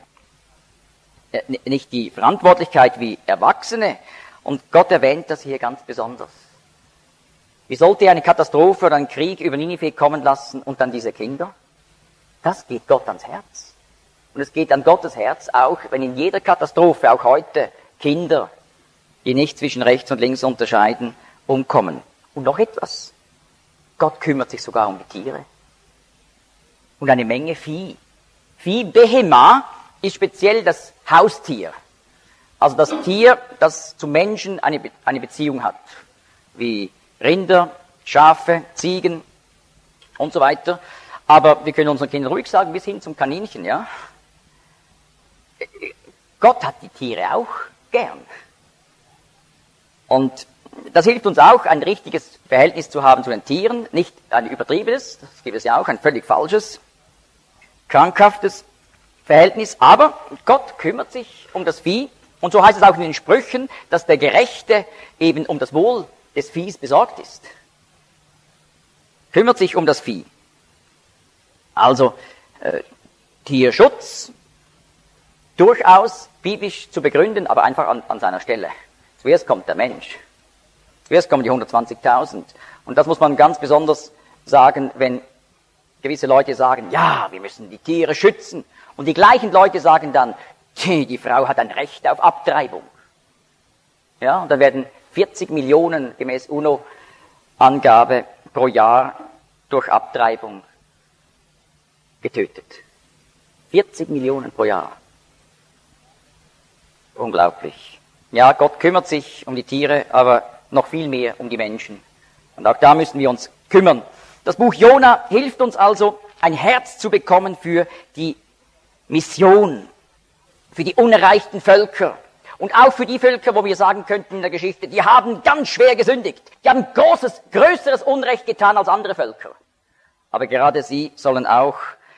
nicht die Verantwortlichkeit wie Erwachsene und Gott erwähnt das hier ganz besonders. Wie sollte er eine Katastrophe oder einen Krieg über Ninive kommen lassen und dann diese Kinder? Das geht Gott ans Herz. Und es geht an Gottes Herz auch, wenn in jeder Katastrophe, auch heute, Kinder, die nicht zwischen rechts und links unterscheiden, umkommen. Und noch etwas. Gott kümmert sich sogar um die Tiere. Und eine Menge Vieh. Vieh, Behema, ist speziell das Haustier. Also das Tier, das zum Menschen eine Beziehung hat. Wie Rinder, Schafe, Ziegen und so weiter. Aber wir können unseren Kindern ruhig sagen, bis hin zum Kaninchen, ja. Gott hat die Tiere auch gern. Und das hilft uns auch, ein richtiges Verhältnis zu haben zu den Tieren, nicht ein übertriebenes, das gibt es ja auch, ein völlig falsches, krankhaftes Verhältnis, aber Gott kümmert sich um das Vieh, und so heißt es auch in den Sprüchen, dass der Gerechte eben um das Wohl des Viehs besorgt ist. Kümmert sich um das Vieh. Also Tierschutz, durchaus biblisch zu begründen, aber einfach an seiner Stelle. Zuerst kommt der Mensch. Zuerst kommen die 120.000. Und das muss man ganz besonders sagen, wenn gewisse Leute sagen, ja, wir müssen die Tiere schützen. Und die gleichen Leute sagen dann, die Frau hat ein Recht auf Abtreibung. Ja, und dann werden 40 Millionen gemäß UNO-Angabe pro Jahr durch Abtreibung getötet. 40 Millionen pro Jahr. Unglaublich. Ja, Gott kümmert sich um die Tiere, aber noch viel mehr um die Menschen. Und auch da müssen wir uns kümmern. Das Buch Jona hilft uns also, ein Herz zu bekommen für die Mission, für die unerreichten Völker und auch für die Völker, wo wir sagen könnten in der Geschichte, die haben ganz schwer gesündigt. Die haben größeres Unrecht getan als andere Völker. Aber gerade sie sollen auch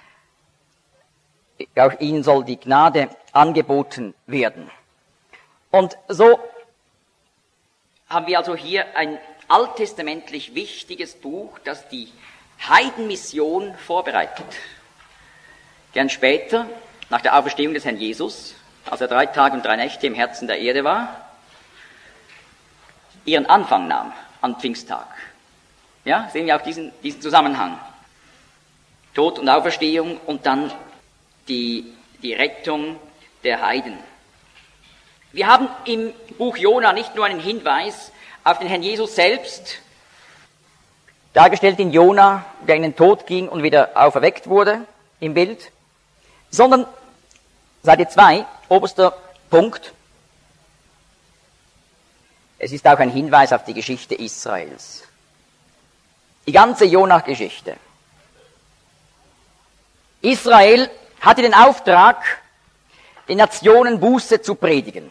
ihnen soll die Gnade angeboten werden. Und so haben wir also hier ein alttestamentlich wichtiges Buch, das die Heidenmission vorbereitet. Gern später, nach der Auferstehung des Herrn Jesus, als er 3 Tage und 3 Nächte im Herzen der Erde war, ihren Anfang nahm am Pfingsttag. Ja, sehen wir auch diesen Zusammenhang. Tod und Auferstehung und dann die Rettung der Heiden. Wir haben im Buch Jona nicht nur einen Hinweis auf den Herrn Jesus selbst, dargestellt in Jona, der in den Tod ging und wieder auferweckt wurde, im Bild, sondern Seite 2, oberster Punkt, es ist auch ein Hinweis auf die Geschichte Israels. Die ganze Jona-Geschichte. Israel hatte den Auftrag, den Nationen Buße zu predigen.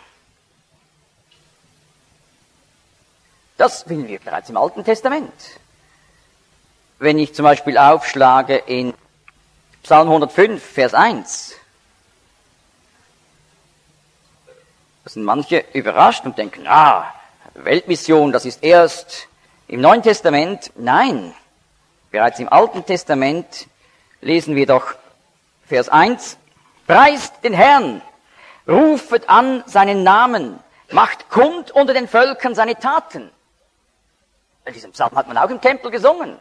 Das finden wir bereits im Alten Testament. Wenn ich zum Beispiel aufschlage in Psalm 105, Vers 1, da sind manche überrascht und denken, Weltmission, das ist erst im Neuen Testament. Nein, bereits im Alten Testament lesen wir doch Vers 1, preist den Herrn, rufet an seinen Namen, macht kund unter den Völkern seine Taten. Diesen Psalm hat man auch im Tempel gesungen.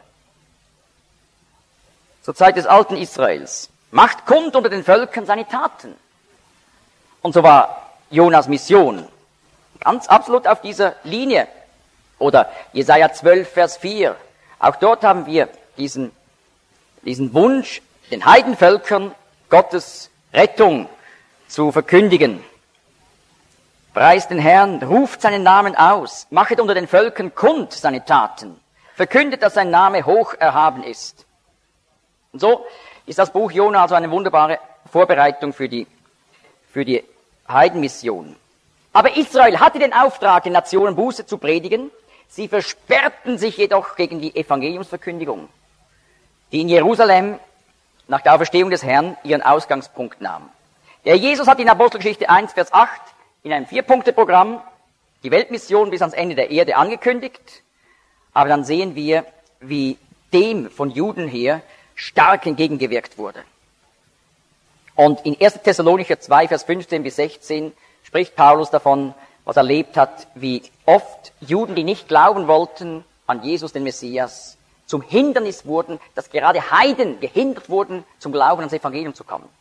Zur Zeit des alten Israels. Macht kund unter den Völkern seine Taten. Und so war Jonas Mission ganz absolut auf dieser Linie. Oder Jesaja 12, Vers 4. Auch dort haben wir diesen diesen Wunsch, den Heidenvölkern Gottes Rettung zu verkündigen. Preist den Herrn, ruft seinen Namen aus, machet unter den Völkern kund seine Taten, verkündet, dass sein Name hoch erhaben ist. Und so ist das Buch Jona also eine wunderbare Vorbereitung für die Heidenmission. Aber Israel hatte den Auftrag, den Nationen Buße zu predigen. Sie versperrten sich jedoch gegen die Evangeliumsverkündigung, die in Jerusalem nach der Auferstehung des Herrn ihren Ausgangspunkt nahm. Der Jesus hat in Apostelgeschichte 1, Vers 8 in einem 4-Punkte-Programm die Weltmission bis ans Ende der Erde angekündigt. Aber dann sehen wir, wie dem von Juden her stark entgegengewirkt wurde. Und in 1. Thessalonicher 2, Vers 15 bis 16 spricht Paulus davon, was er erlebt hat, wie oft Juden, die nicht glauben wollten an Jesus, den Messias, zum Hindernis wurden, dass gerade Heiden gehindert wurden, zum Glauben ans Evangelium zu kommen.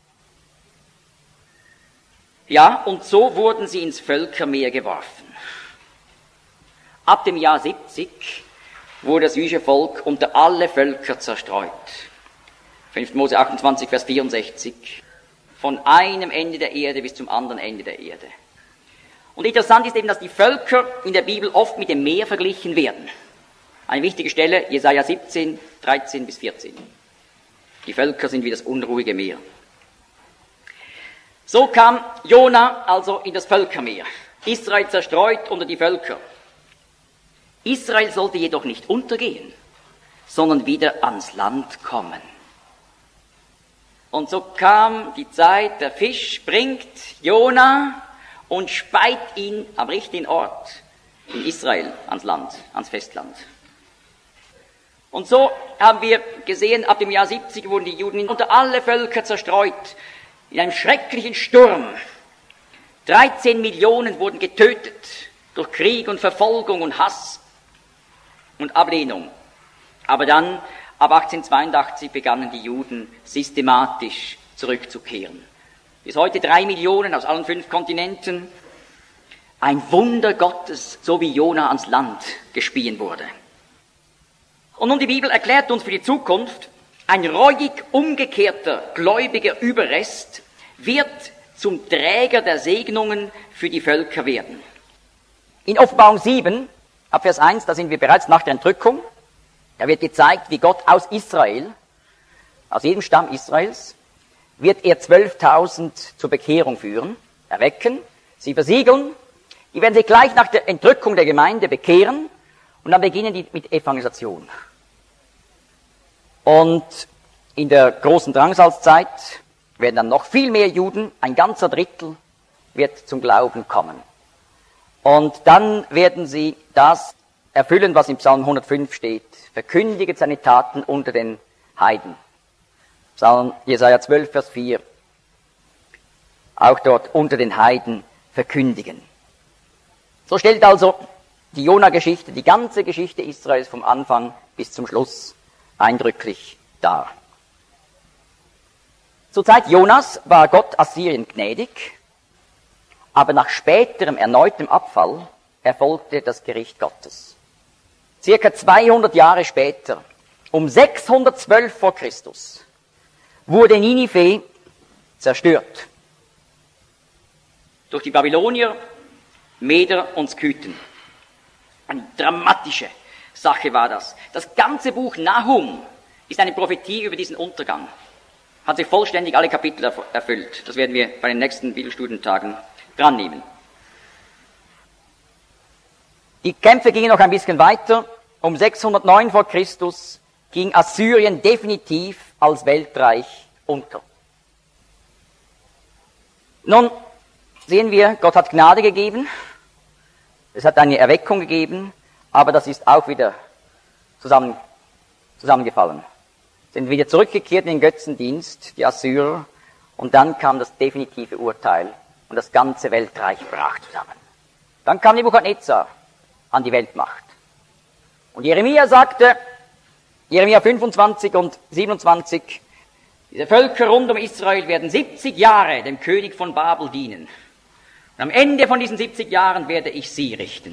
Ja, und so wurden sie ins Völkermeer geworfen. Ab dem Jahr 70 wurde das jüdische Volk unter alle Völker zerstreut. 5. Mose 28, Vers 64. Von einem Ende der Erde bis zum anderen Ende der Erde. Und interessant ist eben, dass die Völker in der Bibel oft mit dem Meer verglichen werden. Eine wichtige Stelle, Jesaja 17, 13 bis 14. Die Völker sind wie das unruhige Meer. So kam Jona also in das Völkermeer. Israel zerstreut unter die Völker. Israel sollte jedoch nicht untergehen, sondern wieder ans Land kommen. Und so kam die Zeit, der Fisch bringt Jona und speit ihn am richtigen Ort in Israel ans Land, ans Festland. Und so haben wir gesehen, ab dem Jahr 70 wurden die Juden unter alle Völker zerstreut, in einem schrecklichen Sturm. 13 Millionen wurden getötet durch Krieg und Verfolgung und Hass und Ablehnung. Aber dann, ab 1882, begannen die Juden systematisch zurückzukehren. Bis heute 3 Millionen aus allen 5 Kontinenten. Ein Wunder Gottes, so wie Jona ans Land gespien wurde. Und nun die Bibel erklärt uns für die Zukunft, ein reuig umgekehrter gläubiger Überrest wird zum Träger der Segnungen für die Völker werden. In Offenbarung 7, ab Vers 1, da sind wir bereits nach der Entrückung. Da wird gezeigt, wie Gott aus Israel, aus jedem Stamm Israels, wird er 12.000 zur Bekehrung führen, erwecken, sie versiegeln. Die werden sich gleich nach der Entrückung der Gemeinde bekehren und dann beginnen die mit Evangelisation. Und in der großen Drangsalzzeit werden dann noch viel mehr Juden, ein ganzer Drittel, wird zum Glauben kommen. Und dann werden sie das erfüllen, was im Psalm 105 steht. Verkündiget seine Taten unter den Heiden. Psalm Jesaja 12, Vers 4. Auch dort unter den Heiden verkündigen. So stellt also die Jona-Geschichte, die ganze Geschichte Israels vom Anfang bis zum Schluss eindrücklich dar. Zur Zeit Jonas war Gott Assyrien gnädig, aber nach späterem erneutem Abfall erfolgte das Gericht Gottes. Circa 200 Jahre später, um 612 vor Christus, wurde Ninive zerstört. Durch die Babylonier, Meder und Skythen. Eine dramatische Sache war das. Das ganze Buch Nahum ist eine Prophetie über diesen Untergang. Hat sich vollständig alle Kapitel erfüllt. Das werden wir bei den nächsten Bibelstudientagen dran nehmen. Die Kämpfe gingen noch ein bisschen weiter. Um 609 vor Christus ging Assyrien definitiv als Weltreich unter. Nun sehen wir, Gott hat Gnade gegeben, es hat eine Erweckung gegeben, aber das ist auch wieder zusammengefallen. Sind wieder zurückgekehrt in den Götzendienst, die Assyrer, und dann kam das definitive Urteil und das ganze Weltreich brach zusammen. Dann kam Nebukadnezar an die Weltmacht. Und Jeremia sagte, Jeremia 25 und 27, diese Völker rund um Israel werden 70 Jahre dem König von Babel dienen. Und am Ende von diesen 70 Jahren werde ich sie richten.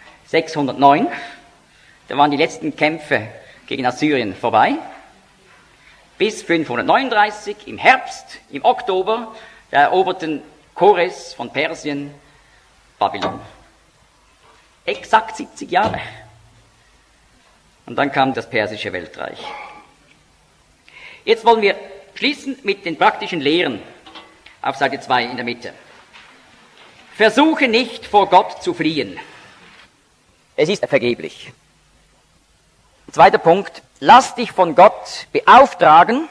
609, da waren die letzten Kämpfe gegen Assyrien vorbei. bis 539 im Herbst, im Oktober, da eroberten Chores von Persien Babylon. Exakt 70 Jahre. Und dann kam das persische Weltreich. Jetzt wollen wir schließen mit den praktischen Lehren auf Seite 2 in der Mitte. Versuche nicht, vor Gott zu fliehen. Es ist vergeblich. Zweiter Punkt. Lass dich von Gott beauftragen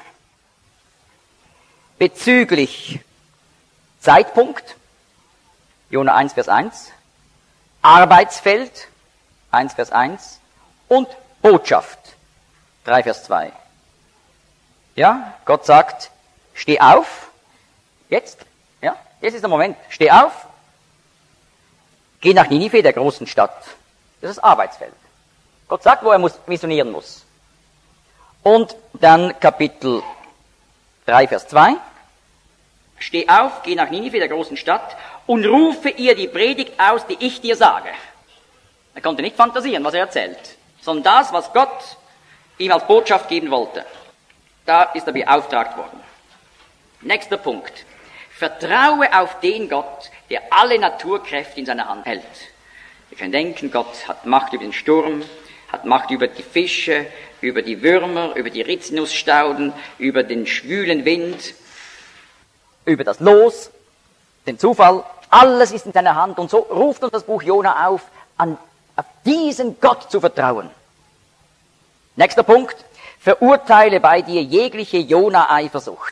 bezüglich Zeitpunkt, Jona 1, Vers 1, Arbeitsfeld, 1, Vers 1, und Botschaft, 3, Vers 2. Ja, Gott sagt, steh auf, jetzt ist der Moment, steh auf, geh nach Ninive, der großen Stadt. Das ist das Arbeitsfeld. Gott sagt, wo er missionieren muss. Und dann Kapitel 3, Vers 2. Steh auf, geh nach Ninive, der großen Stadt, und rufe ihr die Predigt aus, die ich dir sage. Er konnte nicht fantasieren, was er erzählt, sondern das, was Gott ihm als Botschaft geben wollte. Da ist er beauftragt worden. Nächster Punkt. Vertraue auf den Gott, der alle Naturkräfte in seiner Hand hält. Wir können denken, Gott hat Macht über den Sturm, hat Macht über die Fische, über die Würmer, über die Rizinusstauden, über den schwülen Wind, über das Los, den Zufall. Alles ist in seiner Hand. Und so ruft uns das Buch Jona auf diesen Gott zu vertrauen. Nächster Punkt. Verurteile bei dir jegliche Jona-Eifersucht.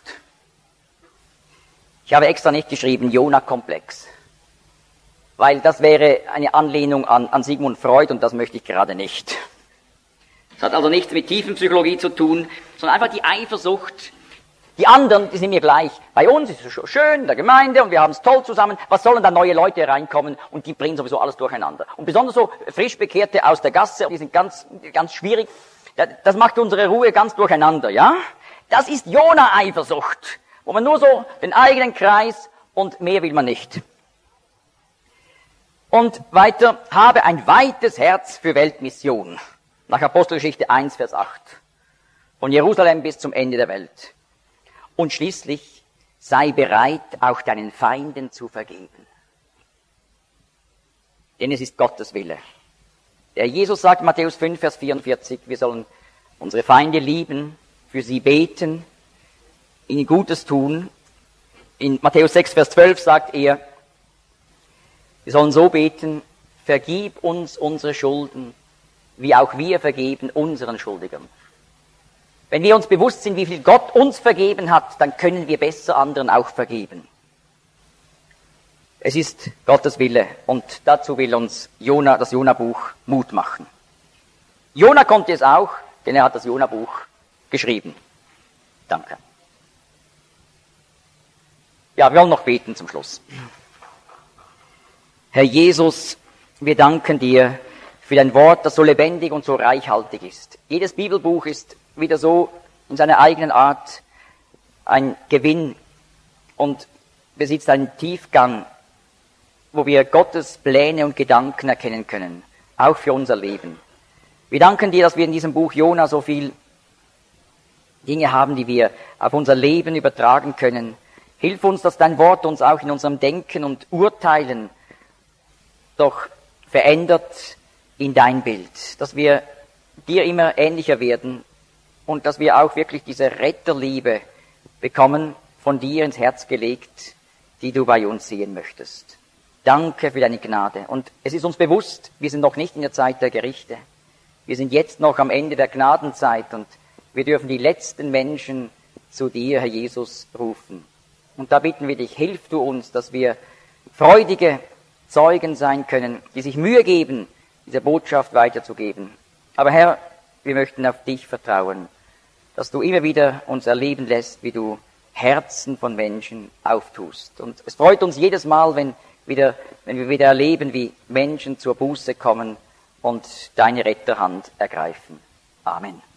Ich habe extra nicht geschrieben Jona-Komplex, weil das wäre eine Anlehnung an Sigmund Freud und das möchte ich gerade nicht. Das hat also nichts mit Tiefenpsychologie zu tun, sondern einfach die Eifersucht. Die anderen, die sind mir gleich. Bei uns ist es schon schön, in der Gemeinde, und wir haben es toll zusammen. Was sollen da neue Leute reinkommen und die bringen sowieso alles durcheinander. Und besonders so Frischbekehrte aus der Gasse, die sind ganz, ganz schwierig. Das macht unsere Ruhe ganz durcheinander, ja? Das ist Jona-Eifersucht, wo man nur so den eigenen Kreis und mehr will man nicht. Und weiter, habe ein weites Herz für Weltmission. Nach Apostelgeschichte 1, Vers 8. Von Jerusalem bis zum Ende der Welt. Und schließlich, sei bereit, auch deinen Feinden zu vergeben. Denn es ist Gottes Wille. Der Jesus sagt in Matthäus 5, Vers 44, wir sollen unsere Feinde lieben, für sie beten, ihnen Gutes tun. In Matthäus 6, Vers 12 sagt er, wir sollen so beten, vergib uns unsere Schulden, wie auch wir vergeben unseren Schuldigern. Wenn wir uns bewusst sind, wie viel Gott uns vergeben hat, dann können wir besser anderen auch vergeben. Es ist Gottes Wille und dazu will uns das Jona-Buch Mut machen. Jona konnte es auch, denn er hat das Jona-Buch geschrieben. Danke. Ja, wir wollen noch beten zum Schluss. Herr Jesus, wir danken dir für dein Wort, das so lebendig und so reichhaltig ist. Jedes Bibelbuch ist wieder so in seiner eigenen Art ein Gewinn und besitzt einen Tiefgang, wo wir Gottes Pläne und Gedanken erkennen können, auch für unser Leben. Wir danken dir, dass wir in diesem Buch Jona so viel Dinge haben, die wir auf unser Leben übertragen können. Hilf uns, dass dein Wort uns auch in unserem Denken und Urteilen doch verändert in dein Bild, dass wir dir immer ähnlicher werden und dass wir auch wirklich diese Retterliebe bekommen, von dir ins Herz gelegt, die du bei uns sehen möchtest. Danke für deine Gnade. Und es ist uns bewusst, wir sind noch nicht in der Zeit der Gerichte. Wir sind jetzt noch am Ende der Gnadenzeit und wir dürfen die letzten Menschen zu dir, Herr Jesus, rufen. Und da bitten wir dich, hilf du uns, dass wir freudige Zeugen sein können, die sich Mühe geben, diese Botschaft weiterzugeben. Aber Herr, wir möchten auf dich vertrauen, dass du immer wieder uns erleben lässt, wie du Herzen von Menschen auftust. Und es freut uns jedes Mal, wenn wir wieder erleben, wie Menschen zur Buße kommen und deine Retterhand ergreifen. Amen.